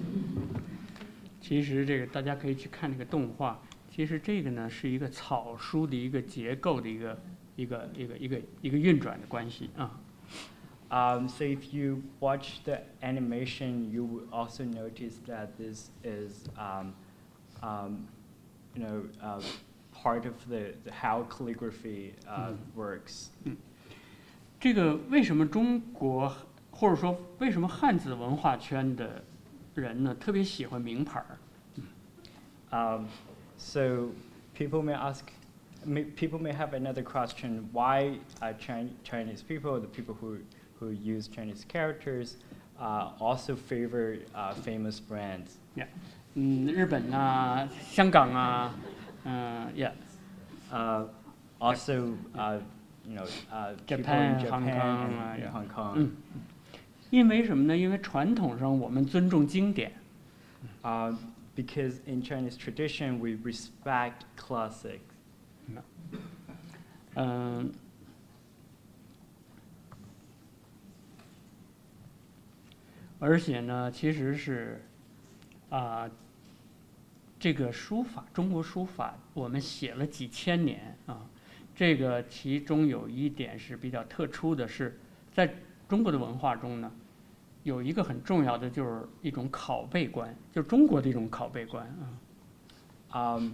其实这个大家可以去看这个动画。 其实这个呢是一个草书的一个结构的一个一个一个一个一个运转的关系啊。
Um, so if you watch the animation, you will also notice that this is, um, um, you know, uh, part of the, the how calligraphy uh, works.
嗯，这个为什么中国或者说为什么汉字文化圈的人呢特别喜欢名牌儿？
Um, So people may ask, may, people may have another question: why uh, Chin Chinese people, the people who who use Chinese characters, uh, also favor uh, famous brands?
Yeah. 嗯，日本啊，香港啊，嗯、呃、，Yeah.
Uh, also, uh, you know, uh, people
Japan,
in Japan
Hong Kong,
and,
uh,
and
yeah.
Hong Kong.
嗯，因为什么呢？因为传统上我们尊重经典。
Uh, because in Chinese tradition we respect classics.
嗯，而且呢，其实是啊、这个书法，中国书法，我们写了几千年啊。这个其中有一点是比较特殊的是，在中国的文化中呢，有一个很重要的就是一种拷贝观，就是中国的一种拷贝观啊。
Um,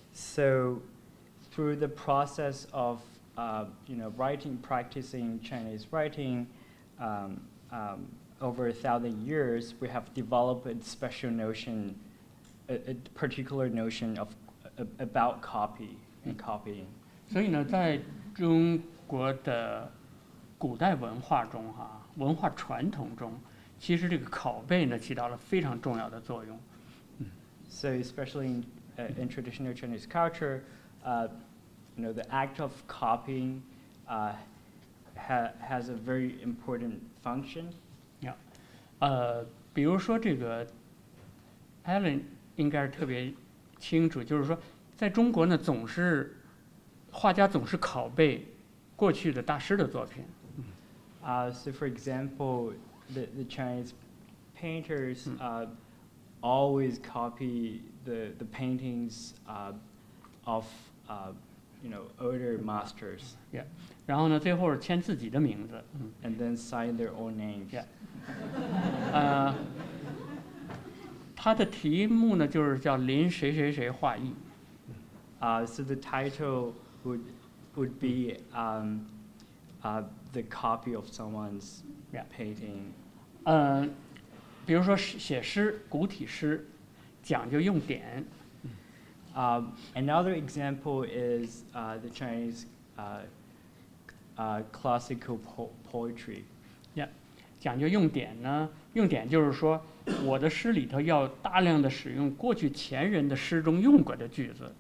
so through the process of uh, you know writing, practicing Chinese writing, um, um, over a thousand years, we have developed a special notion, a, a particular notion of uh, about copy and copying.
所以呢，在中国的古代文化中，哈，文化传统中，其实这个拷贝呢起到了非常重要的作用。
So especially in, uh, in traditional Chinese culture, uh, you know, the act of copying uh, ha has a very important function.
呀，呃，比如说这个 Alan 应该是特别清楚，就是说，在中国呢，总是画家总是拷贝过去的大师的作品。
Uh, so for example, the, the Chinese painters uh, always copy the, the paintings uh, of uh, you know older masters.
Yeah. 然后呢，最后是签自己的名字。嗯
And then sign their own names.
Yeah. 呃，他的题目呢就是叫临谁谁谁画意。
Uh, so the title would would be um, uh, the copy of someone's
Yeah.
painting.
呃，比如说诗写诗，古体诗，讲究用典。
Um, another example is uh, the Chinese uh, uh, classical po poetry.
呀，讲究用典呢，用典就是说，我的诗里头要大量的使用过去前人的诗中用过的句子。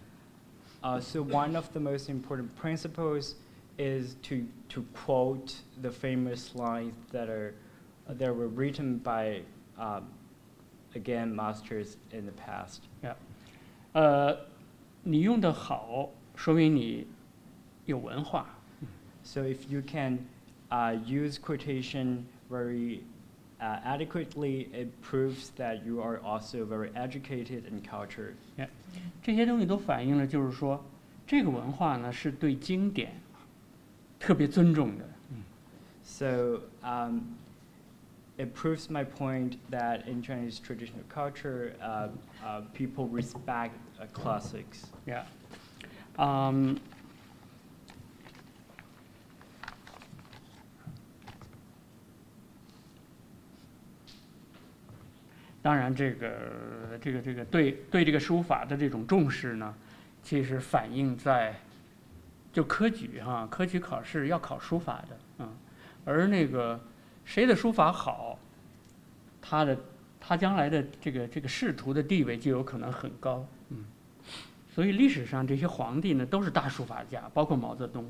Uh, so one of the most important principles is to to quote the famous lines that are uh, that were written by um, again masters in the past.
呀，呃，你用的好，说明你有文化。
So if you can uh, use quotation very uh, adequately, it proves that you are also very educated and cultured.
呀，这些东西都反映了，就是说，这个文化呢是对经典特别尊重的。
So um, it proves my point that in Chinese traditional culture, uh, uh, people respect uh, classics.
Yeah. Um, 当然，这个这个这个对对这个书法的这种重视呢，其实反映在就科举哈、啊，科举考试要考书法的，嗯，而那个谁的书法好，他的他将来的这个这个仕途的地位就有可能很高，嗯，所以历史上这些皇帝呢都是大书法家，包括毛泽东。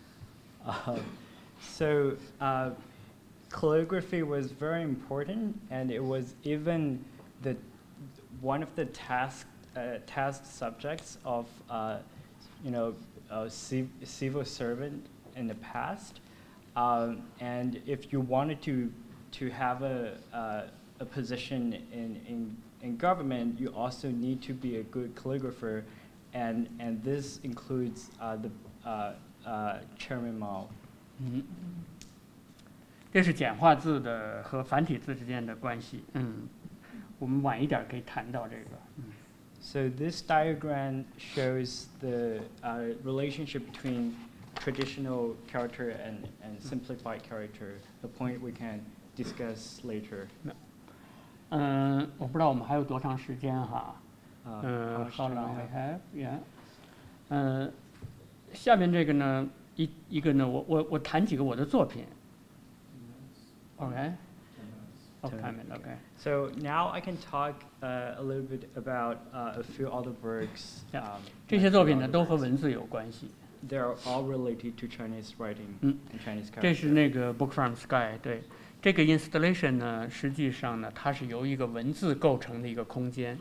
Uh, so. Uh, Calligraphy was very important, and it was even the one of the task uh, task subjects of uh, you know a civil servant in the past. Um, and if you wanted to to have a uh, a position in, in in government, you also need to be a good calligrapher, and and this includes uh, the uh, uh, Chairman Mao.
Mm-hmm. 这是简化字的和繁体字之间的关系。嗯，我们晚一点可以谈到这个。嗯。
So this diagram shows the uh, relationship between traditional character and and simplified character. A point we can discuss later.
嗯，我不知道我们还有多长时间哈。
嗯
，How long we have? Yeah. 嗯，下面这个呢，一一个呢，我我我谈几个我的作品。Okay. Oh, okay.
So now I can talk uh, a little bit about uh, a few other works.
Yeah.
Um,
这些作品呢都和文字有关系。
They're all related to Chinese writing and Chinese character.
这是那个 Book from Sky， 对，这个 installation 呢，实际上呢，它是由一个文字构成的一个空间。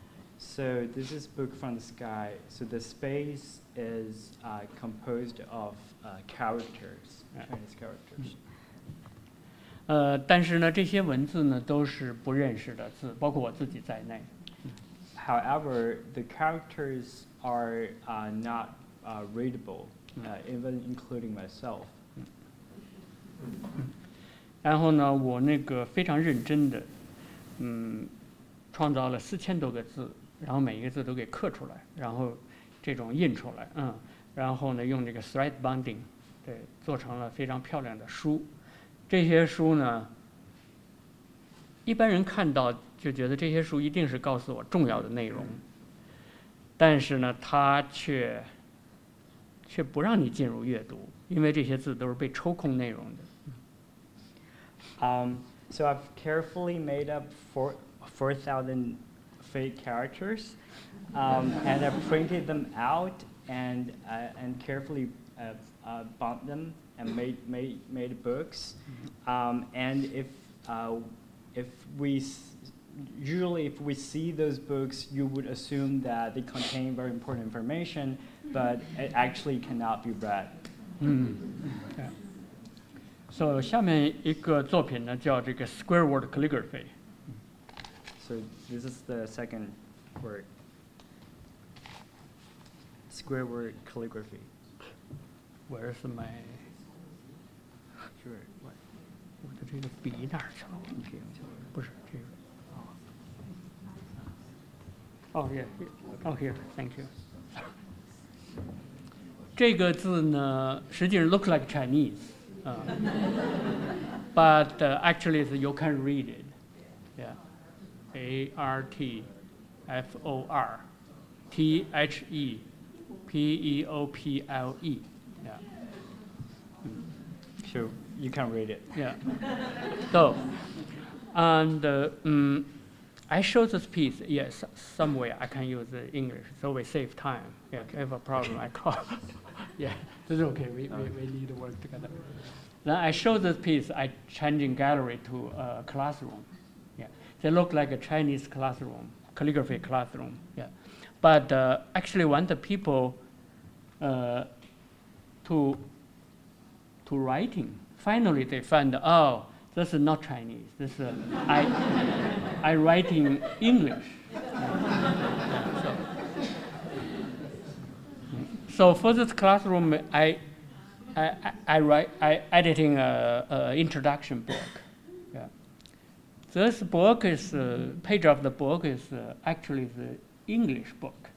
So this is Book from the Sky. So the space is uh, composed of uh, characters, Chinese characters.
呃，但是呢，这些文字呢都是不认识的字，包括我自己在内。
However, the characters are uh, not uh, readable, uh, even including myself.
然后呢，我那个非常认真的，嗯，创造了四千多个字，然后每一个字都给刻出来，然后这种印出来，嗯，然后呢，用这个 thread binding， 对，做成了非常漂亮的书。这些书呢，一般人看到就觉得这些书一定是告诉我重要的内容，但是呢，它却却不让你进入阅读，因为这些字都是被抽空内容的。
Um, so I've carefully made up four four thousand fake characters, um, and I printed them out and uh, and carefully uh, uh, bound them and made made made books. Um, and if uh, if we s usually if we see those books, you would assume that they contain very important information, but it actually cannot be read.
嗯，对。So 下面一个作品呢叫这个 Square Word Calligraphy。
So this is the second word. Square word calligraphy.
Where's my?
Sure.
我的这个笔哪儿去了？不是这个。Oh yeah, oh here, thank you. 这个字呢，实际上 look like Chinese, uh, but uh, actually you can read it. Yeah, A R T F O R T H E P E O P L E. Yeah.
So you can read it.
Yeah. So, and uh, um, I show this piece. Yes, somewhere I can use the English, so we save time. Yeah, if I have a problem, I call. Yeah, this is okay. We, we, we need to work together. Then I show this piece. I changing gallery to a classroom. Yeah, they look like a Chinese classroom, calligraphy classroom. Yeah, but uh, actually, when the people uh, to to writing, finally they find, oh, this is not Chinese. This is, I, I write in English. Yeah, so, so for this classroom, I, I, I, I write, I editing a, a introduction book. Yeah. this book is uh, page of the book is uh, actually the English book.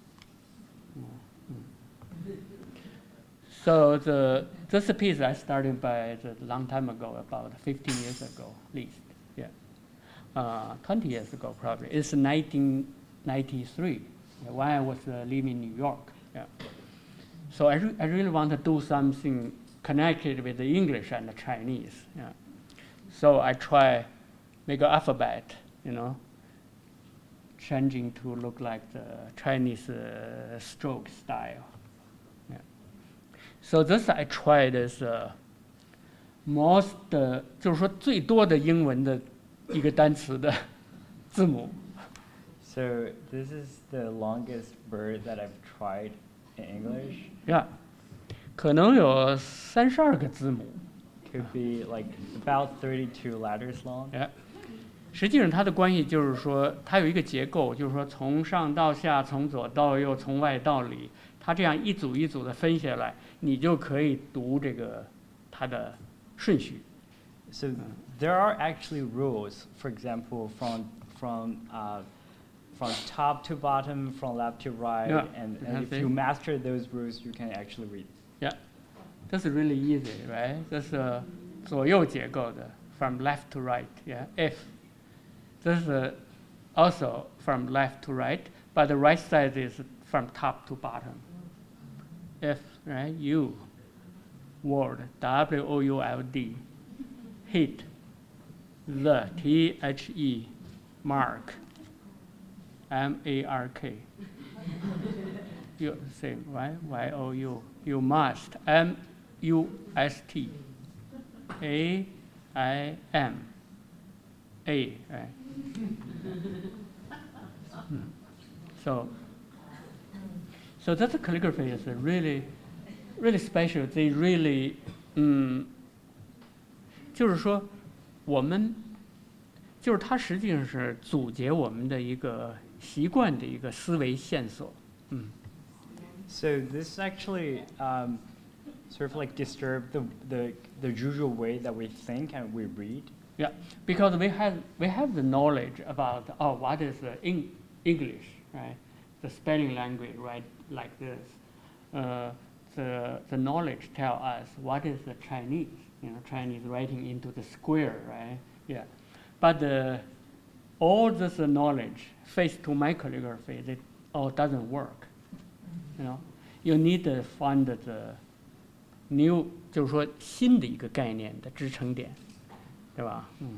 Mm-hmm. So the this piece I started by a long time ago, about fifteen years ago, at least. Yeah, uh, twenty years ago probably. It's nineteen ninety-three when I was uh, living in New York. Yeah. So I, re- I really want to do something connected with the English and the Chinese. Yeah. So I try make an alphabet, you know, changing to look like the Chinese uh, stroke style. Yeah. So this I tried is uh, most 的，就是说最多的英文的一个单词的字母。
So this is the longest word that I've tried in English.
Yeah， 可能有三十二个字母。
Could be like about thirty-two letters long.
Yeah， 实际上它的关系就是说，它有一个结构，就是说从上到下，从左到右，从外到里，它这样一组一组的分下来，你就可以读这个它的顺序。
So there are actually rules. For example, from from uh, from top to bottom, from left to right,
Yeah,
and,
you
and
can
if
see.
you master those rules, you can actually read.
Yeah, this is really easy, right? 这是左右结构的 ，from left to right. Yeah, if this is also from left to right, but the right side is from top to bottom. If right, you word W O U L D hit the T H E mark M A R K. You same right? Y O U. You must M U S T A I M A, right? Hmm. So, so that calligraphy is a really, really special. They really, 嗯，就是说，我们，就是它实际上是阻截我们的一个习惯的一个思维线索，嗯。
So this actually um, sort of like disturb the, the the usual way that we think and we read.
Yeah, because we have we have the knowledge about oh what is the in English, right? The spelling language, right? Like this. Uh, the the knowledge tell us what is the Chinese, you know, Chinese writing into the square, right? Yeah, but the all this knowledge face to my calligraphy, it all doesn't work. You know, you need to find the new， 就是说新的一个概念的支撑点。对吧？嗯。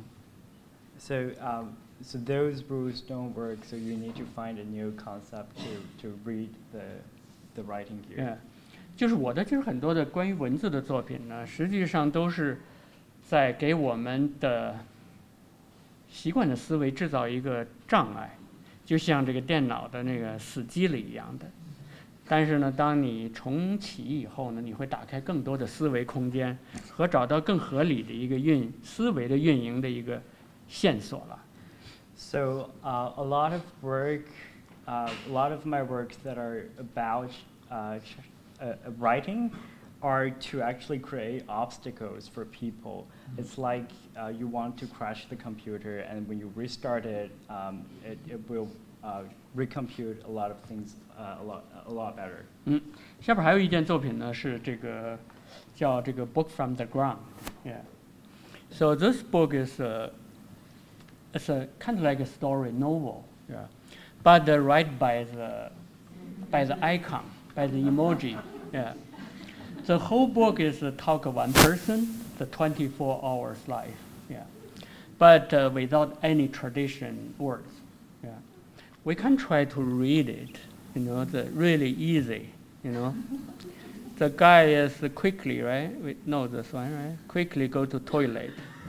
So um, so those rules don't work. So you need to find a new concept to to read the the writing here.
Yeah， 就是我的就是很多的关于文字的作品呢，实际上都是在给我们的习惯的思维制造一个障碍，就像这个电脑的那个死机了一样的。但是呢，当你重启以后呢，你会打开更多的思维空间和找到更合理的一个运思维的运营的一个线索了。
So uh, a lot of work, uh, a lot of my works that are about uh, ch- uh, writing are to actually create obstacles for people. Mm-hmm. It's like uh, you want to crash the computer, and when you restart it, um, it, it will uh, recompute a lot of things uh, a lot a lot better.
嗯，下边还有一件作品呢，是这个叫这个 Book from the Ground. Yeah. So this book is a it's a kind of like a story novel. Yeah. But uh, right by the by the icon, by the emoji. Yeah. The whole book is a talk of one person, the twenty-four hours life. Yeah. But uh, without any tradition words. Yeah. We can try to read it, you know, the really easy, you know. The guy is quickly, right? We know this one, right? Quickly go to toilet.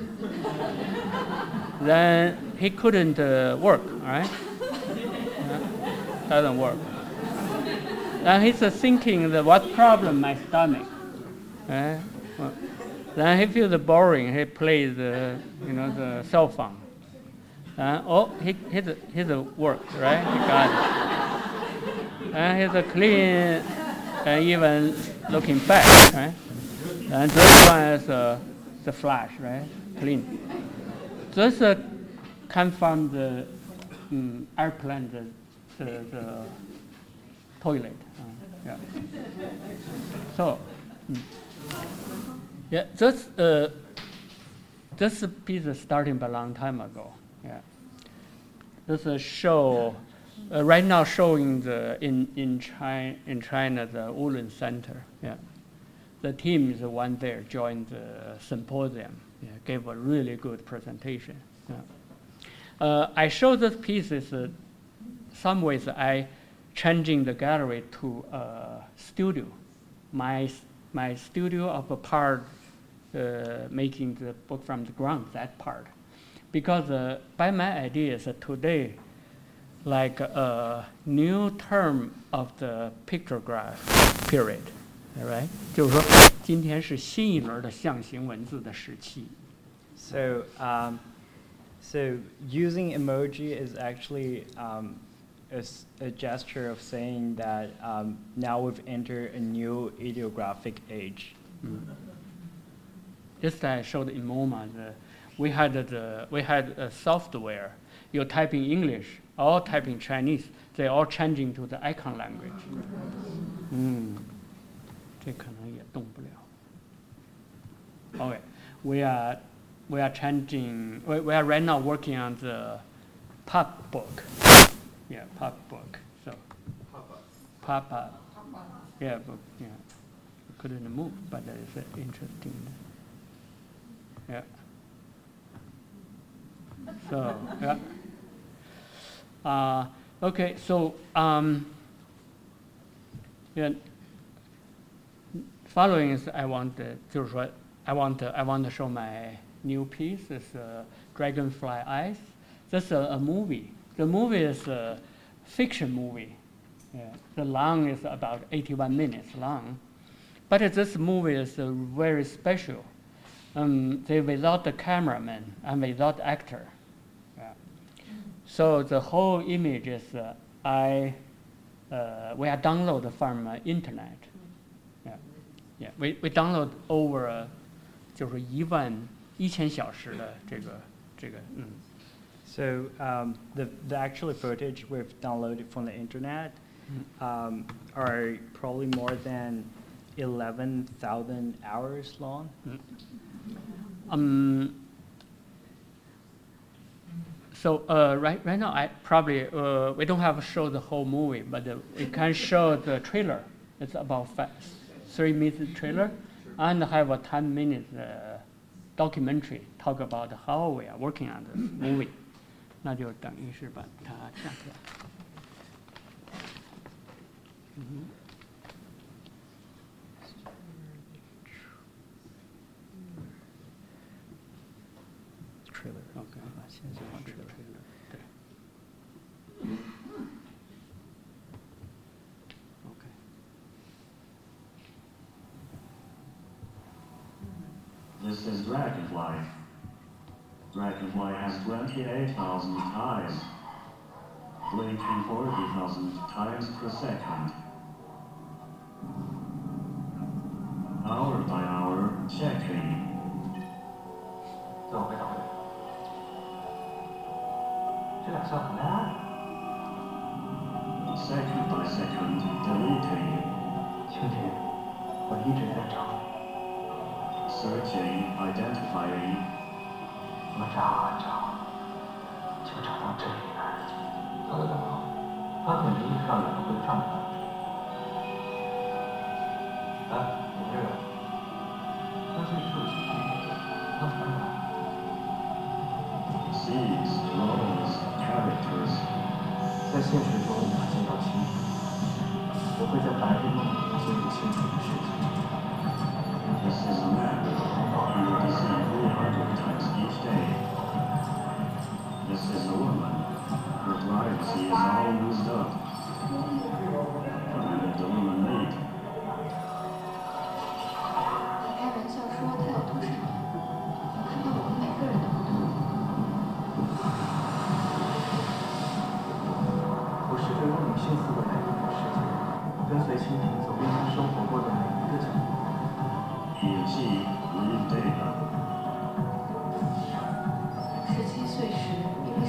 Then he couldn't uh, work, right? Yeah. Doesn't work. Then he's uh, thinking that what problem my stomach, right? Well, then he feels boring. He plays, uh, you know, the cell phone. Uh, oh, he he's a, he's a work, right? He got it. And he's a clean, and even looking back, right? And this one is uh, the flash, right? Clean. This uh, come from the um, airplane, the, the, the toilet. Uh, yeah. So, mm. yeah, this uh, this piece is starting a long time ago. Yeah. This is show uh, right now showing the in in China in China the Woolen Center. Yeah. The team is the one there joined the symposium. Yeah, gave a really good presentation. Yeah. Uh, I show this piece is uh, some ways I changing the gallery to a studio. My my studio of a part uh, making the book from the ground, that part. Because uh, by my idea is uh, today like a new term of the pictograph period. All right? 就是说今天是新一轮的象形文字的时期。
So, um, so using emoji is actually um, a, s- a gesture of saying that um, now we've entered a new ideographic age.
Just I showed in MoMA, the, we had the we had a software. You type in English or type in Chinese, they all changing to the icon language. 嗯，这可能也动不了。Okay, we are we are changing. We, we are right now working on the pop book. Yeah, pop book. So pop up. Yeah, book. Yeah, couldn't move, but that is uh, interesting. Yeah. So yeah. Uh, okay, so um, yeah. Following is I want to, 就是说 I want to, I want to show my new piece. It's uh, Dragonfly Eyes. This is a, a movie. The movie is a fiction movie. Yeah. The long is about eighty-one minutes long, but this movie is uh, very special. Um, they without the cameraman and without actor. Yeah. So the whole image is uh, I uh, we are download from uh, internet. Yeah, yeah. We we download over uh, 就是一万一千小时的这个这个嗯。
So um, the, the actual footage we've downloaded from the internet um, are probably more than eleven thousand hours long.
Um, so uh, right right now I probably uh, we don't have to show the whole movie, but uh, we can show the trailer. It's about five, three minutes trailer, and have a ten minute uh, documentary talk about how we are working on this movie. 那就等于是把它下出来。嗯
Trailer.
OK，
现在就放 trailer。
对。OK。
This is Dragonfly. Dragonfly has twenty-eight thousand eyes, blinking forty thousand times per second. Hour by hour, checking.
最后回答回来。这俩算很难。
Second by second, deleting.
兄弟，我一直在找。
Searching, identifying.
我找啊找，就找到这里来。找得怎么好？他肯定是让两个会上来。哎，你这个，那是数据，那不能。
Scenes, roles, characters.
在现实中无法见到清楚，我会在白日梦里进入清楚的世界。
This is a map. You will see three hundred times each day. This is a woman. Her privacy is all used up. What did the woman need?
他开玩笑说他要多少年，我看到我们每个人的不同。
我试着用女性思维来理解世界，跟随蜻蜓走遍他生活过的每一个角落。
E G, read data.
十七岁时，因为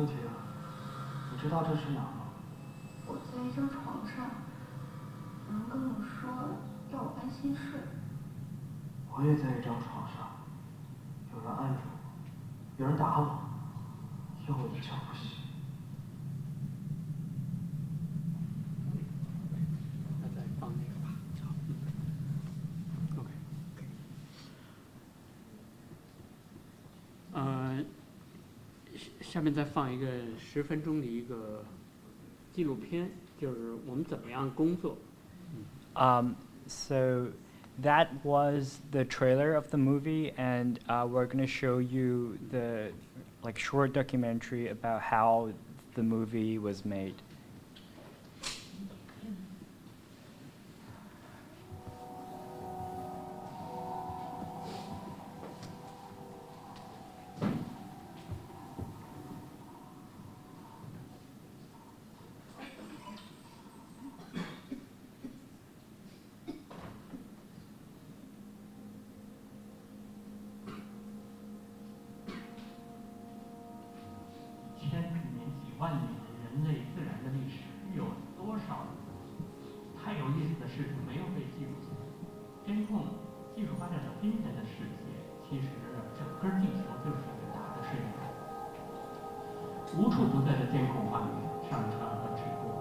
秋婷，你知道这是哪儿吗？
我在一张床上，有人跟我说要我安心睡。
我也在一张床上，有人按住我，有人打我，要我一觉不醒。
那再放那个吧。OK。呃，下面再放一个十分钟的一个纪录片，就是我们怎么样工作。
Um, so that was the trailer of the movie, and uh, we're going to show you the like short documentary about how the movie was made.
千年几万年的人类自然的历史，有多少太有意思的事情没有被记录下来？监控技术发展到今天的世界，其实整个地球就是一个大的摄影馆，无处不在的监控画面，上传和直播。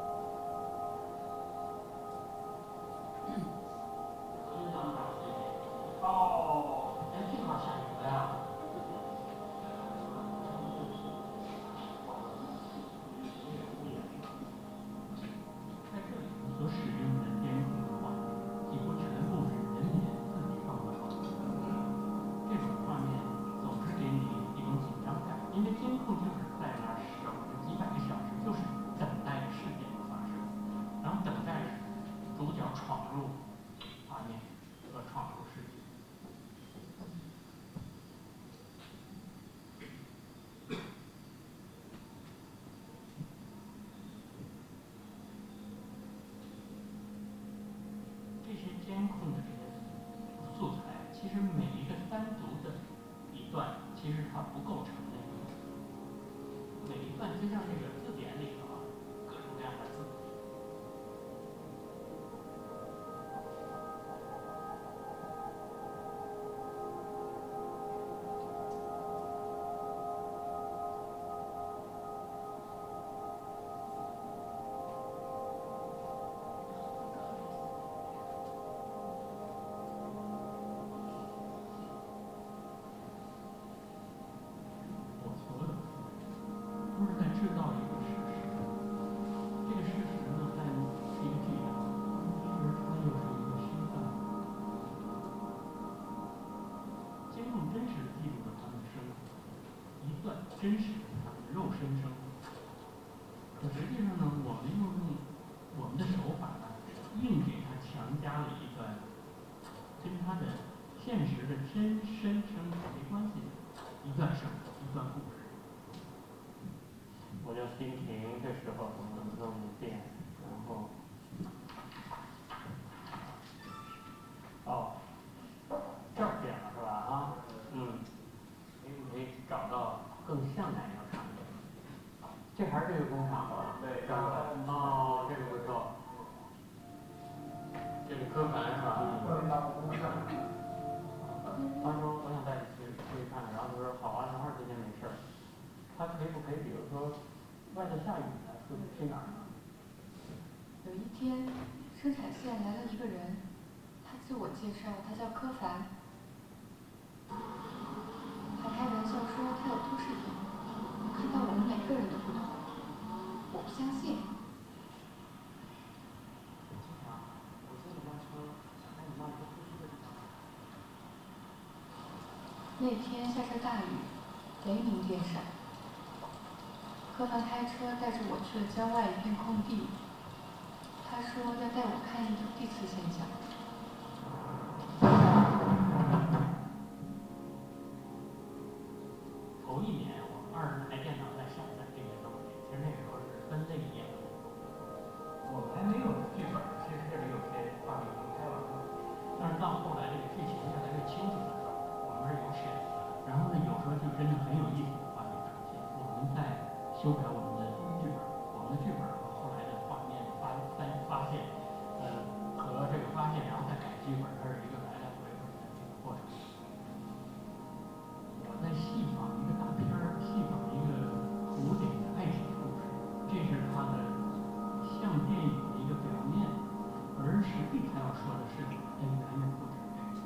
哦，哎，这块下雨了呀。 所使用的监控的画面，几乎全部是人脸自己放的好。这种画面总是给你一种紧张感，因为监控就是在那儿守着几百个小时，就是等待事件的发生，然后等待主角闯入画面和闯入世界。 这些监控的这些素材，其实每一个单独的一段，其实它不构成内容。每一段就像这个字典里头啊，各种各样的字。我所有的都是在制造一个事实。这个事实呢，在是一个剧场，同时它又是一个虚幻。监控真实记录了他们的生活，一段真实的他们的肉身生活。可实际上呢，我们用我们的手法呢，硬给它强加了一段跟它的现实的真身生活没关系的一段生活，一段故事。我就心情这时候怎么怎么怎么变，然后，哦，这儿变了是吧？啊，嗯，你可以找到更像哪一个场景？这还是这个工厂吧？对，哦，这个不错。这个科凡是吧？他说我想带你去去看看，然后他说好啊，正好今天没事儿。他可以不可以，比如说外头下雨了，去去哪儿呢？
有一天，生产线来了一个人，他自我介绍，他叫柯凡，还开玩笑说他有透视眼，看到我们每个人的不同。我不相信。那天下着大雨，雷鸣电闪。柯凡开车带着我去了郊外一片空地，他说要带我看一种地磁现象。
头一年我二十台电脑在下载这些东西，其实那时候是分类业务。我们还没有剧本，其实这里有些画面已经拍完了，但是到后来这个剧情越来越清楚的时候，我们是有选择的。然后呢，有时候就真的很有意思的画面出现。我们在修改我们的剧本，我们的剧本和后来的画面发发发现，呃，和这个发现，然后再改剧本，它是一个来来回回的这个过程。我在戏仿一个大片儿，戏仿一个古典的爱情故事，这是它的像电影的一个表面，而实际他要说的是跟远远不止这个。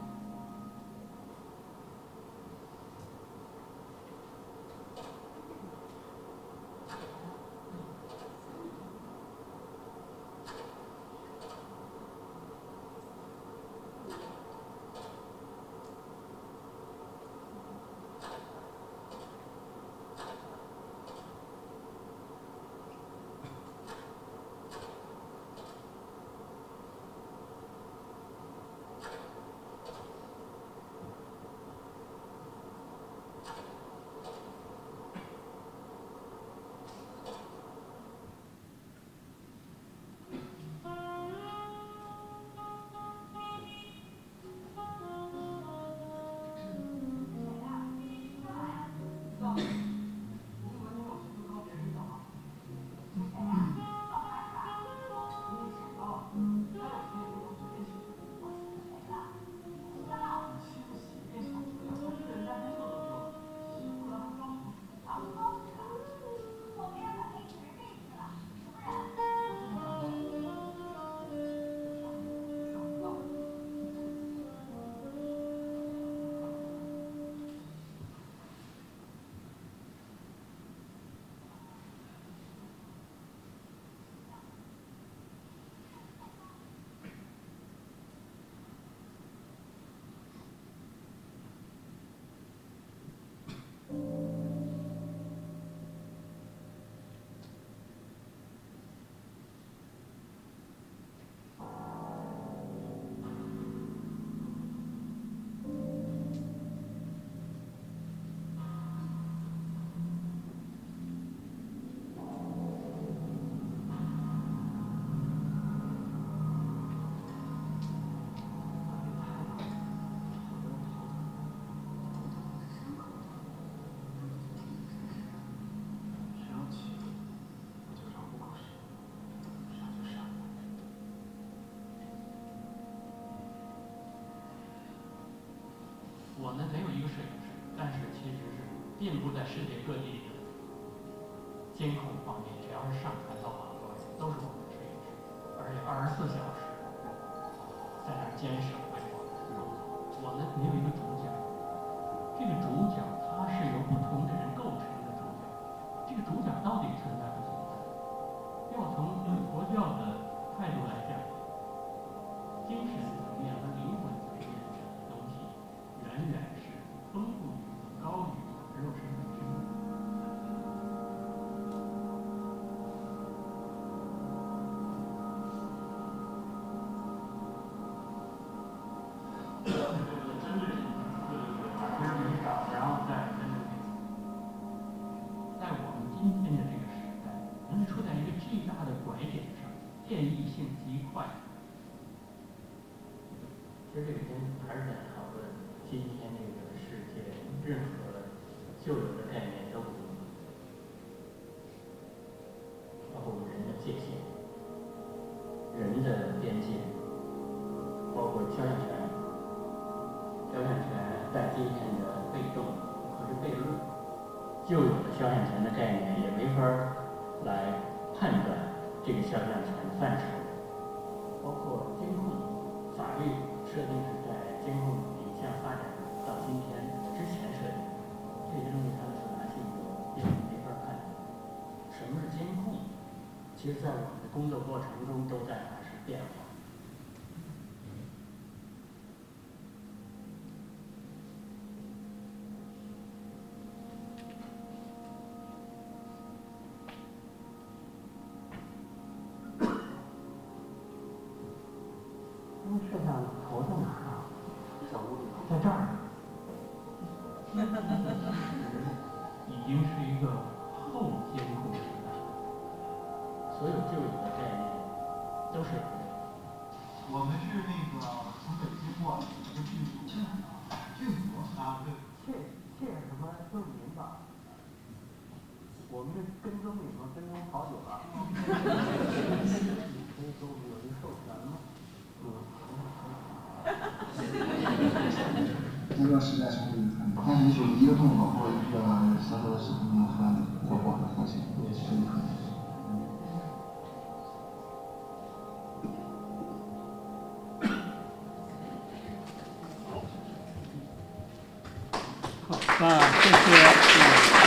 我们没有一个摄影师，但是其实是遍布在世界各地的监控方面，只要是上传到网络上，都是我们的摄影师，而且二十四小时在那儿坚守为我们录好。我们没有一个主角，这个主角它是由不同的人构成的主角，这个主角到底存在不存在？要从佛教的态度来讲，精神层面和灵魂层面的东西，远远是丰富于、高于我们肉身本身的。针对把根儿没找，然后再针对。在我们今天的这个时代，人们处在一个巨大的拐点上，变异性极快。其实这个天还是在讨论今天这个世界，任何旧有的概念都不用，包括我们人的界限、人的边界，包括肖像权。肖像权在今天的被动或是悖论，旧有的肖像权的概念也没法来判断这个肖像权的范畴，包括监控法律设定是在监控影像发展到今天之前设定，这些东西它的复杂性也没法判断。什么是监控？其实在我们的工作过程中都在发生变化。摄像头在哪儿啊？小屋里，在这儿。已经是一个后监控时代，所有旧有的概念都是。
我们是那个从北京过来的一个剧组，剧组啊，对。
这这什么都是您吧？我们的跟踪
那段实在是会很，但也许一个痛口或者一个小小的事情能很活泼的放心，也是有可能。
好，啊，谢谢。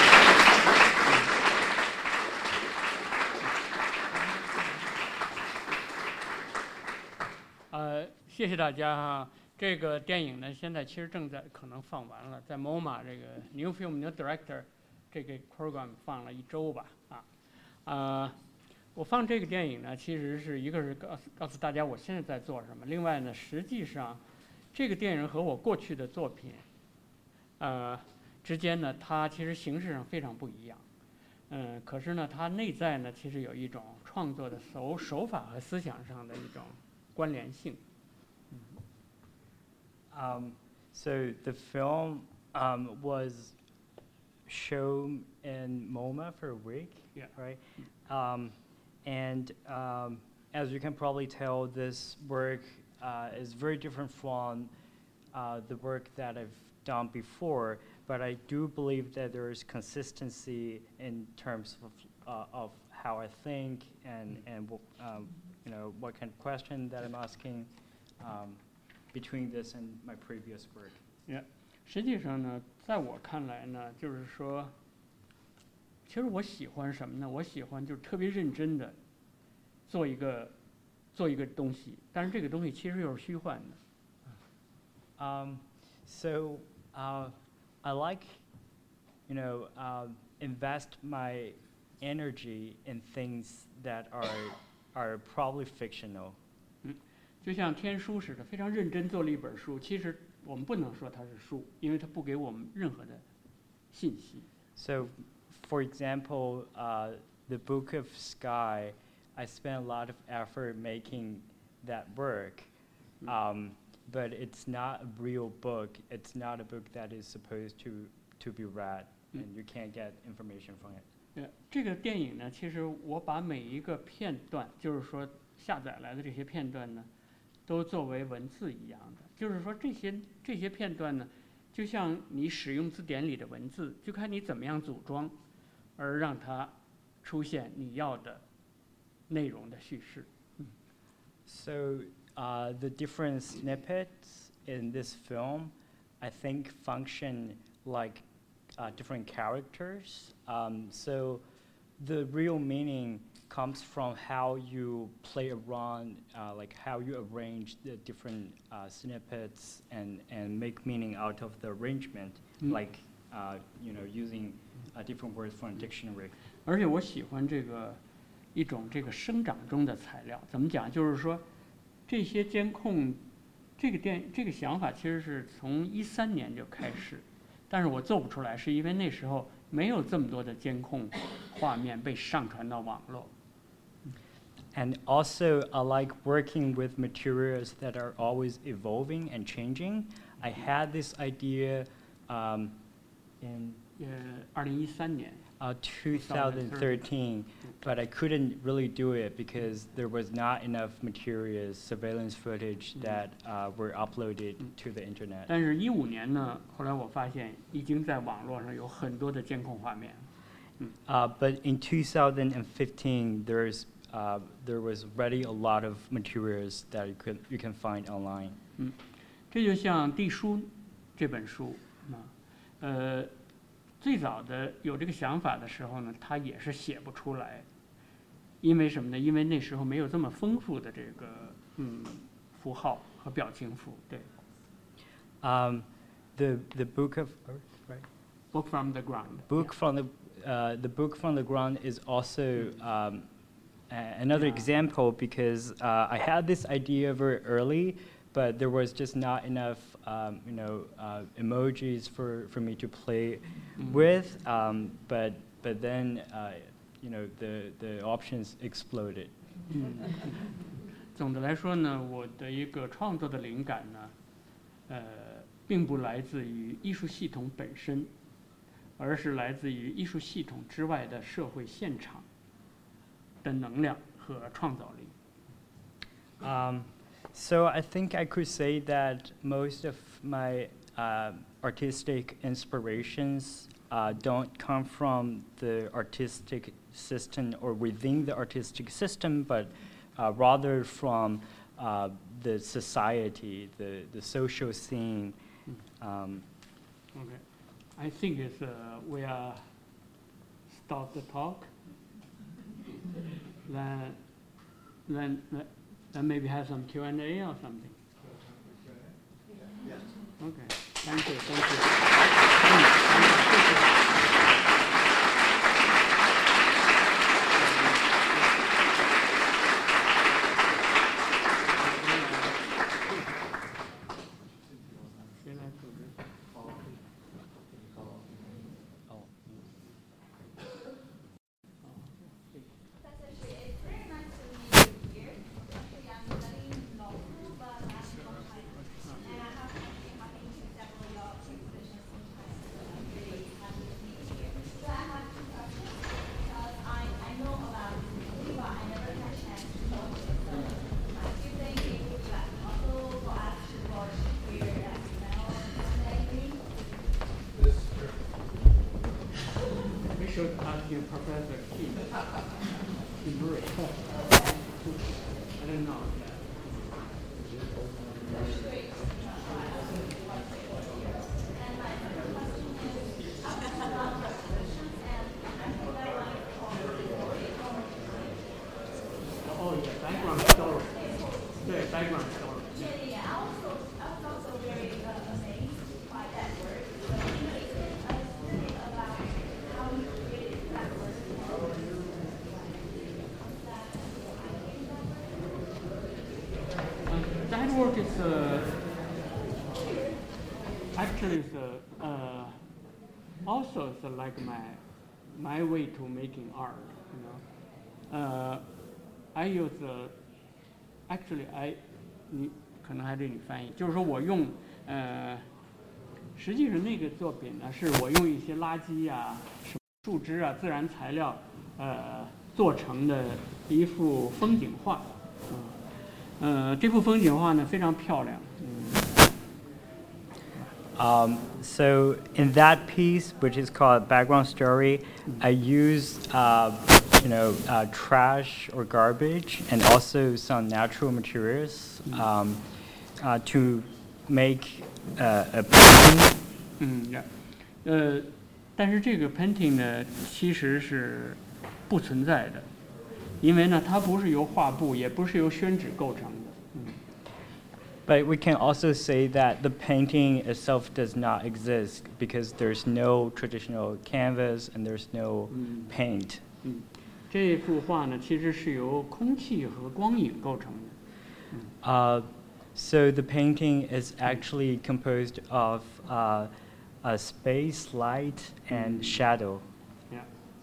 呃，谢谢大家哈。这个电影呢，现在其实正在可能放完了，在 M O M A 这个 New Film New Director 这个 program 放了一周吧，啊，呃，我放这个电影呢，其实是一个是告诉告诉大家我现在在做什么，另外呢，实际上这个电影和我过去的作品，呃，之间呢，它其实形式上非常不一样，嗯、呃，可是呢，它内在呢，其实有一种创作的手手法和思想上的一种关联性。
Um, so the film um, was shown in MoMA for a week,
yeah.
right? Um, and um, as you can probably tell, this work uh, is very different from uh, the work that I've done before, but I do believe that there is consistency in terms of, uh, of how I think and, and um, you know, what kind of question that I'm asking. Um, between this and my previous work.
Yeah. 实际上呢，在我看来呢，就是说，其实我喜欢什么呢？我喜欢就是特别认真的做一个做一个东西，但是这个东西其实又是虚幻的。
Um, so uh, I like, you know, uh, invest my energy in things that are are probably fictional.
就像天书似的，非常认真做了一本书。其实我们不能说它是书，因为它不给我们任何的信息。
So, for example, uh, the Book of Sky, I spent a lot of effort making that work, um, but it's not a real book. It's not a book that is supposed to to be read, and you can't get information from it.
对，这个电影呢，其实我把每一个片段，就是说下载来的这些片段呢。都作为文字一样的，就是说这些这些片段呢，就像你使用字典里的文字，就看你怎么样组装，而让它出现你要的内容的叙事。
So uh, the different snippets in this film, I think, function like uh, different characters. Um, so the real meaning comes from how you play around, uh, like how you arrange the different uh, snippets and, and make meaning out of the arrangement, mm. like uh, you know, using uh, different words from a dictionary.
而且我喜欢这个一种这个生长中的材料，怎么讲？就是说这些监控，这个电这个想法其实是从一三年就开始，但是我做不出来，是因为那时候没有这么多的监控画面被上传到网络。
And also, I like working with materials that are always evolving and changing. I had this idea um, in
uh, 2013年
uh, twenty thirteen, but I couldn't really do it because there was not enough materials, surveillance footage that uh, were uploaded to the internet.
但是一五年呢，后来我发现已经在网络上有很多的监控画面。
Uh, but in two thousand fifteen, there's Uh, there was already a lot of materials that you could you can find online.
嗯，这就像《地书》这本书啊，呃，最早的有这个想法的时候呢，他也是写不出来，因为什么呢？因为那时候没有这么丰富的这个嗯符号和表情符。对。
Um, the the Book of Earth, right?
Book from the Ground.
Book
yeah.
from the uh, the Book from the Ground is also. Um, Uh, another yeah. example because uh, I had this idea very early, but there was just not enough, um, you know, uh, emojis for, for me to play mm-hmm. with. Um, but but then, uh, you know, the the options exploded.
嗯，总的来说呢，我的一个创作的灵感呢，呃，并不来自于艺术系统本身，而是来自于艺术系统之外的社会现场。的能量和创造力。
Um, so I think I could say that most of my uh, artistic inspirations uh, don't come from the artistic system or within the artistic system, but uh, rather from uh, the society, the, the social scene. Um,
Okay, I think it's, uh, we are start the talk. Then, then, then maybe have some Q and A or something.
Yes.
Okay, thank you, thank you. Thank you. Should ask you, Professor Kim. Kimura. I don't know. Oh yeah, background story. Yeah, background story. Yeah, yeah. I was also very amazed by that work. About how you created that work. That work is uh, actually is uh, uh, also is, uh, like my my way to making art. You know, uh, I use uh, actually I 你可能还得你翻译，就是说我用呃，实际上那个作品呢，是我用一些垃圾啊、什么树枝啊、自然材料呃做成的一幅风景画。嗯，呃，这幅风景画呢非常漂亮。嗯。
Um, so in that piece, which is called Background Story, I used uh, you know uh, trash or garbage and also some natural materials um, uh, to make uh, a painting.
嗯呀，呃，但是这个 painting 呢其实是不存在的，因为呢它不是由画布，也不是由宣纸构成的。嗯。
But we can also say that the painting itself does not exist because there's no traditional canvas and there's no paint.
嗯，这幅画呢，其实是由空气和光影构成的。
Uh, so the painting is actually composed of uh, a space, light, and shadow.
Yeah.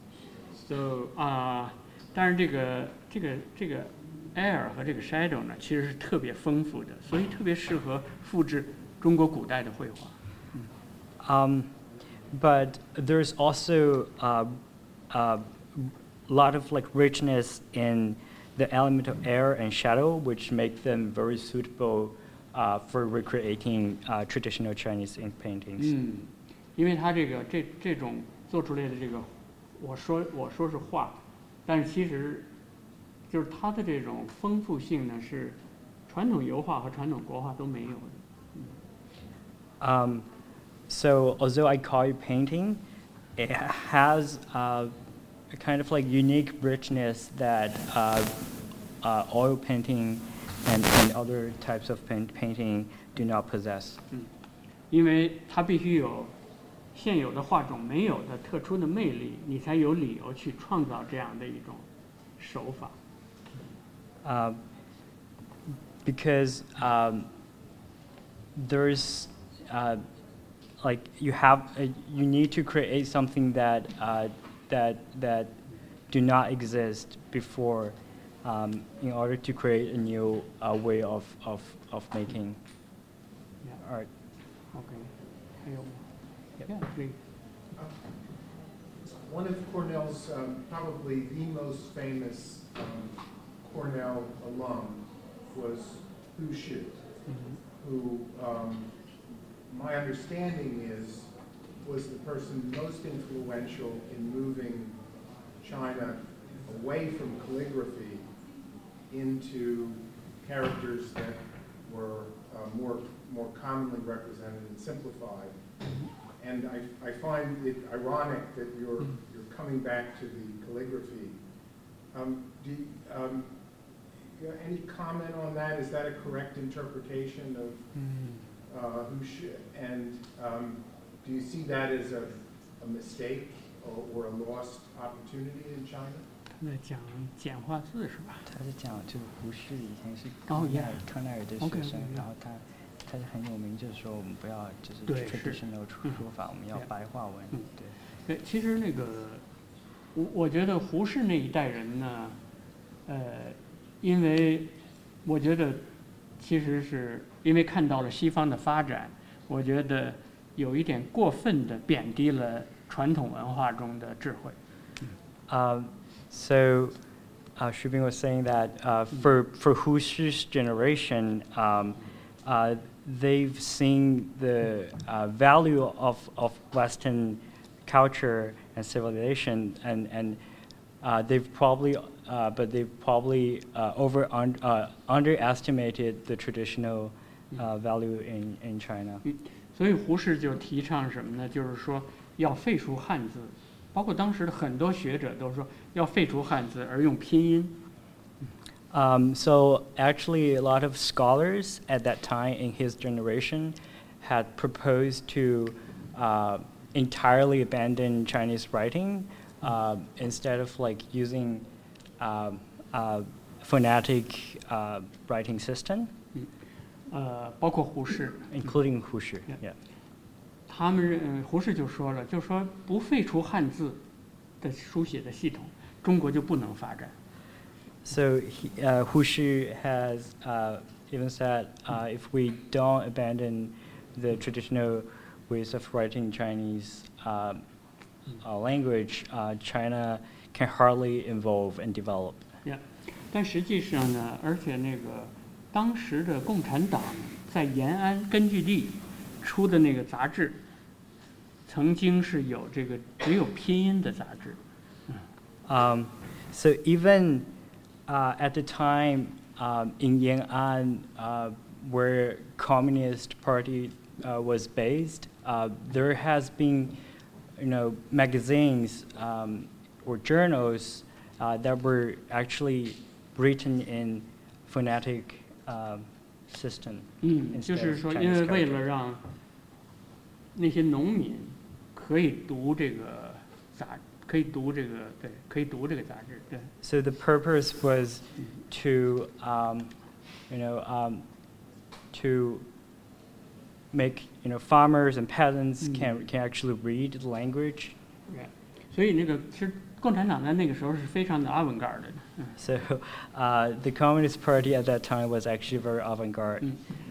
So 啊、uh, 但是这个这个这个 air 和这个 shadow 呢，其实是特别丰富的，所以特别适合复制中国古代的绘画。
Um, but there's also a uh, uh, lot of like richness in the element of air and shadow, which make them very suitable uh, for recreating uh, traditional Chinese ink paintings.
嗯，因为它这个这这种做出来的这个，我说我说是画，但是其实。就是它的这种丰富性呢，是传统油画和传统国画都没有的。
Um, so although I call it painting, it has uh, a kind of like unique richness that uh, uh, oil painting and, and other types of paint painting do not possess.
嗯，因为它必须有现有的画种没有的特殊的魅力，你才有理由去创造这样的一种手法。
Uh, because um, there's uh, like you have a, you need to create something that uh, that that do not exist before um, in order to create a new uh, way of, of, of making
yeah.
art.
Okay. Yep. Yeah, please.
One of Cornell's um, probably the most famous um, Cornell alum was Hu Shu, mm-hmm. who um, my understanding is, was the person most influential in moving China away from calligraphy into characters that were uh, more more commonly represented and simplified. And I, I find it ironic that you're you're coming back to the calligraphy. Um, do you, um, any comment on that? Is that a correct interpretation of uh, who should? And um, do you see that as a, a mistake or, or a lost opportunity in China?
他在讲简化字是吧？
他是讲就是胡适以前是
哦
康奈
yeah
尔康奈尔的学生，然后他他是很有名，就是说我们不要就是
对是
traditional 说说法，我们要白话文。
嗯
对。
对，其实那个我我觉得胡适那一代人呢，呃，因为我觉得其实是因为看到了西方的发展，我觉得有一点过分的贬低了传统文化中的智慧。
Um, so, uh, Xubing was saying that uh, for for Hushi's generation, um, uh, they've seen the uh, value of, of Western culture and civilization, and and uh, they've probably, uh, but they've probably uh, over un, uh, underestimated the traditional uh, value in in China.
所以胡适就提倡什么呢？就是说要废除汉字。包括当时的很多学者都说要废除汉字而用拼音。
Um, so actually, a lot of scholars at that time in his generation had proposed to uh, entirely abandon Chinese writing uh, instead of like using uh, uh, phonetic uh, writing system.
呃，包括胡适
，including 胡适 ，yeah.
他们嗯，胡适就说了，就说不废除汉字的书写的系统，中国就不能发展。
So he, uh, Hu Shi has uh, even said, uh, if we don't abandon the traditional ways of writing Chinese uh, uh, language, uh, China can hardly evolve and develop.
Yeah. 但实际上呢，而且那个当时的共产党在延安根据地出的那个杂志。曾经是有这个只有拼音的杂志。
Um, so even uh, at the time um, in Yan'an, uh, where Communist Party uh, was based, uh, there has been, you know, magazines um, or journals uh, that were actually written in phonetic uh, system.
嗯，就是说，因为为了让那些农民。可以读这个杂，可以读这个，对，可以读这个杂志，对。
So the purpose was to, um, you know, um, to make you know farmers and peasants can can actually read the language.
Yeah. 所以那个其实共产党在那个时候是非常的 avant-garde 的。
So, uh, the Communist Party at that time was actually very avant-garde.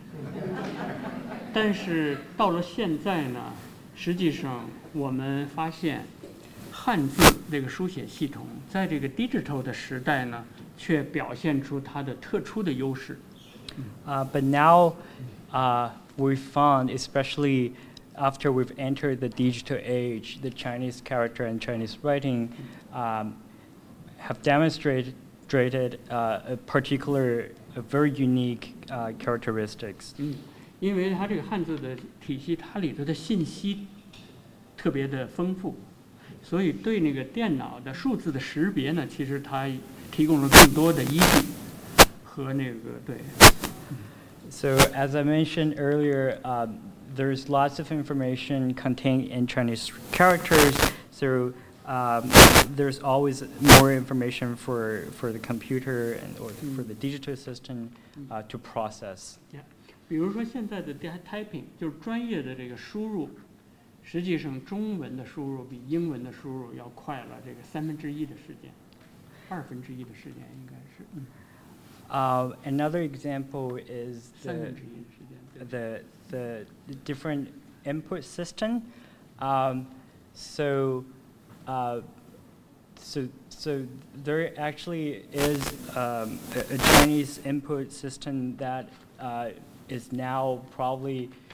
但是到了现在呢？实际上，我们发现汉字这个书写系统，在这个 digital 的时代呢，却表现出它的特殊的优势。
Uh, but now, uh, we found, especially after we've entered the digital age, the Chinese character and Chinese writing um, have demonstrated uh, a particular, a very unique uh, characteristics.
因为它这个汉字的体系，它里头的信息特别的丰富，所以对那个电脑的数字的识别呢，其实它提供了更多的依据和那个对。
So as I mentioned earlier, um, there's lots of information contained in Chinese characters. So um, there's always more information for for the computer and or for the digital system uh, to process.
Yeah. 比如说现在的 typing 就是专业的这个输入，实际上中文的输入比英文的输入要快了这个三分之一的时间，二分之一的时间应该是。嗯
Uh, another example is the,
三分之一的时间。
the, the, the different input system. Um, so, uh, so, so there actually is um, a, a Chinese input system that uh, is now probably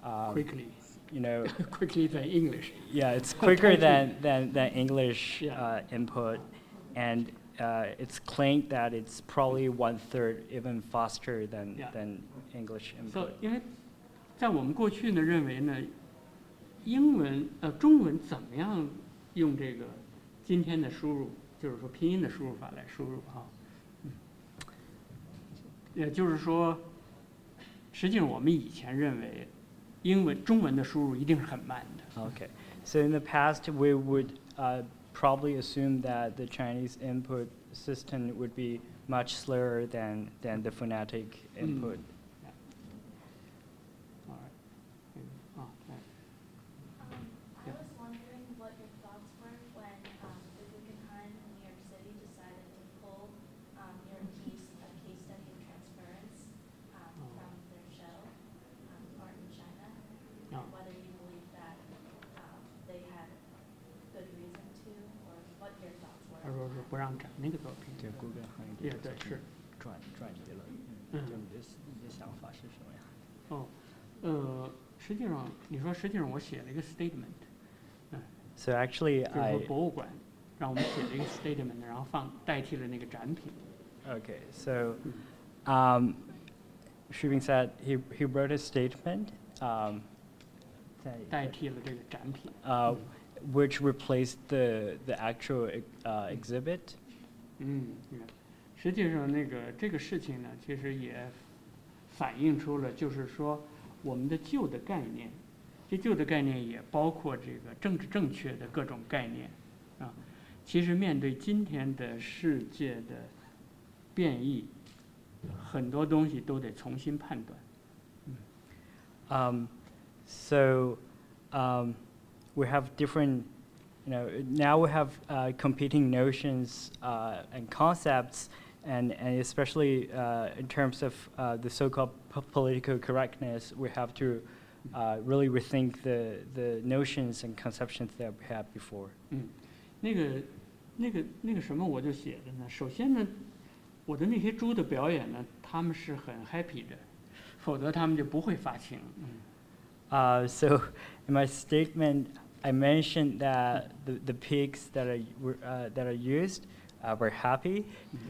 um,
quickly.
You know,
quickly than English.
Yeah, it's quicker than, than, than English
yeah.
uh, input, and uh, it's claimed that it's probably one third even faster than
yeah.
than English input.
So, 因为在我们过去呢认为呢，英文呃中文怎么样用这个今天的输入，就是说拼音的输入法来输入啊，嗯，也就是说，实际上我们以前认为。英文中文的输入一定是很慢的。
Okay, so in the past we would uh, probably assume that the Chinese input system would be much slower than than the phonetic input.
Mm. Yeah. All right. Oh, okay.
Um, I was wondering what your thoughts were when um, the Guggenheim in New York City decided to pull um, your case, a case study of transference um, oh. from their show. Art in China,
no.
and whether you believe that um, they had good reason to, or what your thoughts were.
他说是不让展那个作品。
对 ，Google
也对是
转转移了。
嗯，
就你的你的想法是什么呀？
哦，呃，实际上你说实际上我写了一个 statement， 嗯
，So actually
就是说博物馆让我们写了一个 statement， 然后放代替了那个展品。
Okay, so, um. Xubing said he, he wrote a statement um, uh, which replaced the, the actual uh, exhibit.
嗯，实际上那个这个事情呢，其实也反映出了，就是说我们的旧的概念，这旧的概念也包括这个政治正确的各种概念啊。其实面对今天的世界的变异。很多东西都得重新判断。
Um, so, um, we have different, you know, now we have uh, competing notions uh, and concepts, and, and especially uh, in terms of uh, the so-called p- political correctness, we have to uh, really rethink the, the notions and conceptions that we had before.
嗯，那个、那个、那个什么，我就写的呢。首先呢。我的那些猪的表演呢，他们是很 happy 的，否则他们就不会发情。
Uh, so, in my statement, I mentioned that the, the pigs that are uh, that are used uh, were happy.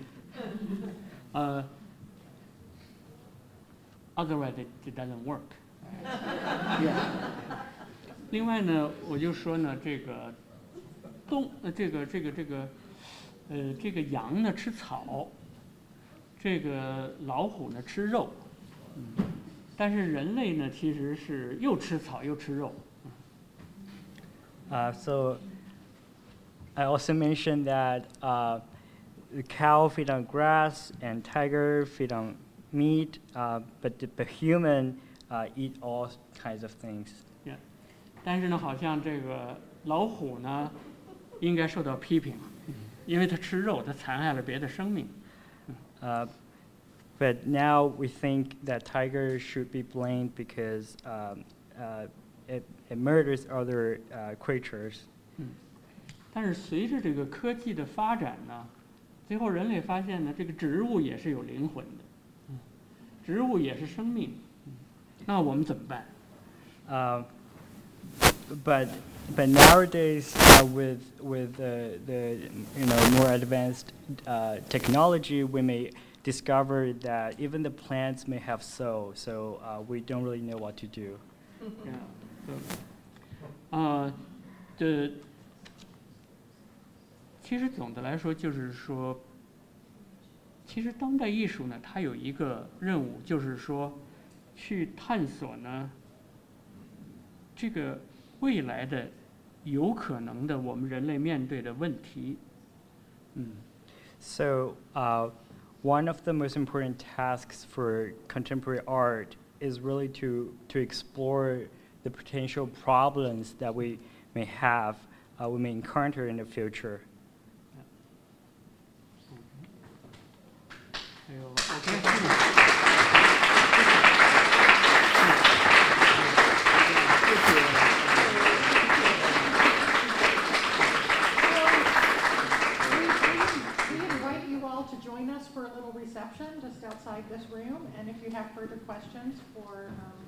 呃、uh, ，otherwise it, it doesn't work. yeah. 另外呢，我就说呢，这个动呃，这个这个这个呃，这个羊呢吃草。这个老虎呢吃肉，嗯，但是人类呢其实是又吃草又吃肉。
Uh, so, I also mentioned that uh, the cow feed on grass and tiger feed on meat, uh, but the, the human uh, eat all kinds of things.
Yeah. 但是呢，好像这个老虎呢应该受到批评，因为它吃肉，它残害了别的生命。
Uh, but now we think that tiger should be blamed because um, uh, it, it murders other uh, creatures.
嗯，但是随着这个科技的发展呢，最后人类发现呢，这个植物也是有灵魂的，嗯，植物也是生命，嗯，那我们怎么办？
Uh, but but nowadays uh, with with the the you know more advanced uh, technology, we may discover that even the plants may have soul. So uh, we don't really know what to do.
Yeah. 啊，这其实总的来说就是说，其实当代艺术呢，它有一个任务，就是说去探索呢这个未来的有可能的我们人类面对的问题。嗯。
So, uh, one of the most important tasks for contemporary art is really to to explore the potential problems that we may have, uh, we may encounter in the future.
还有，我
to join us for a little reception just outside this room, and if you have further questions for um,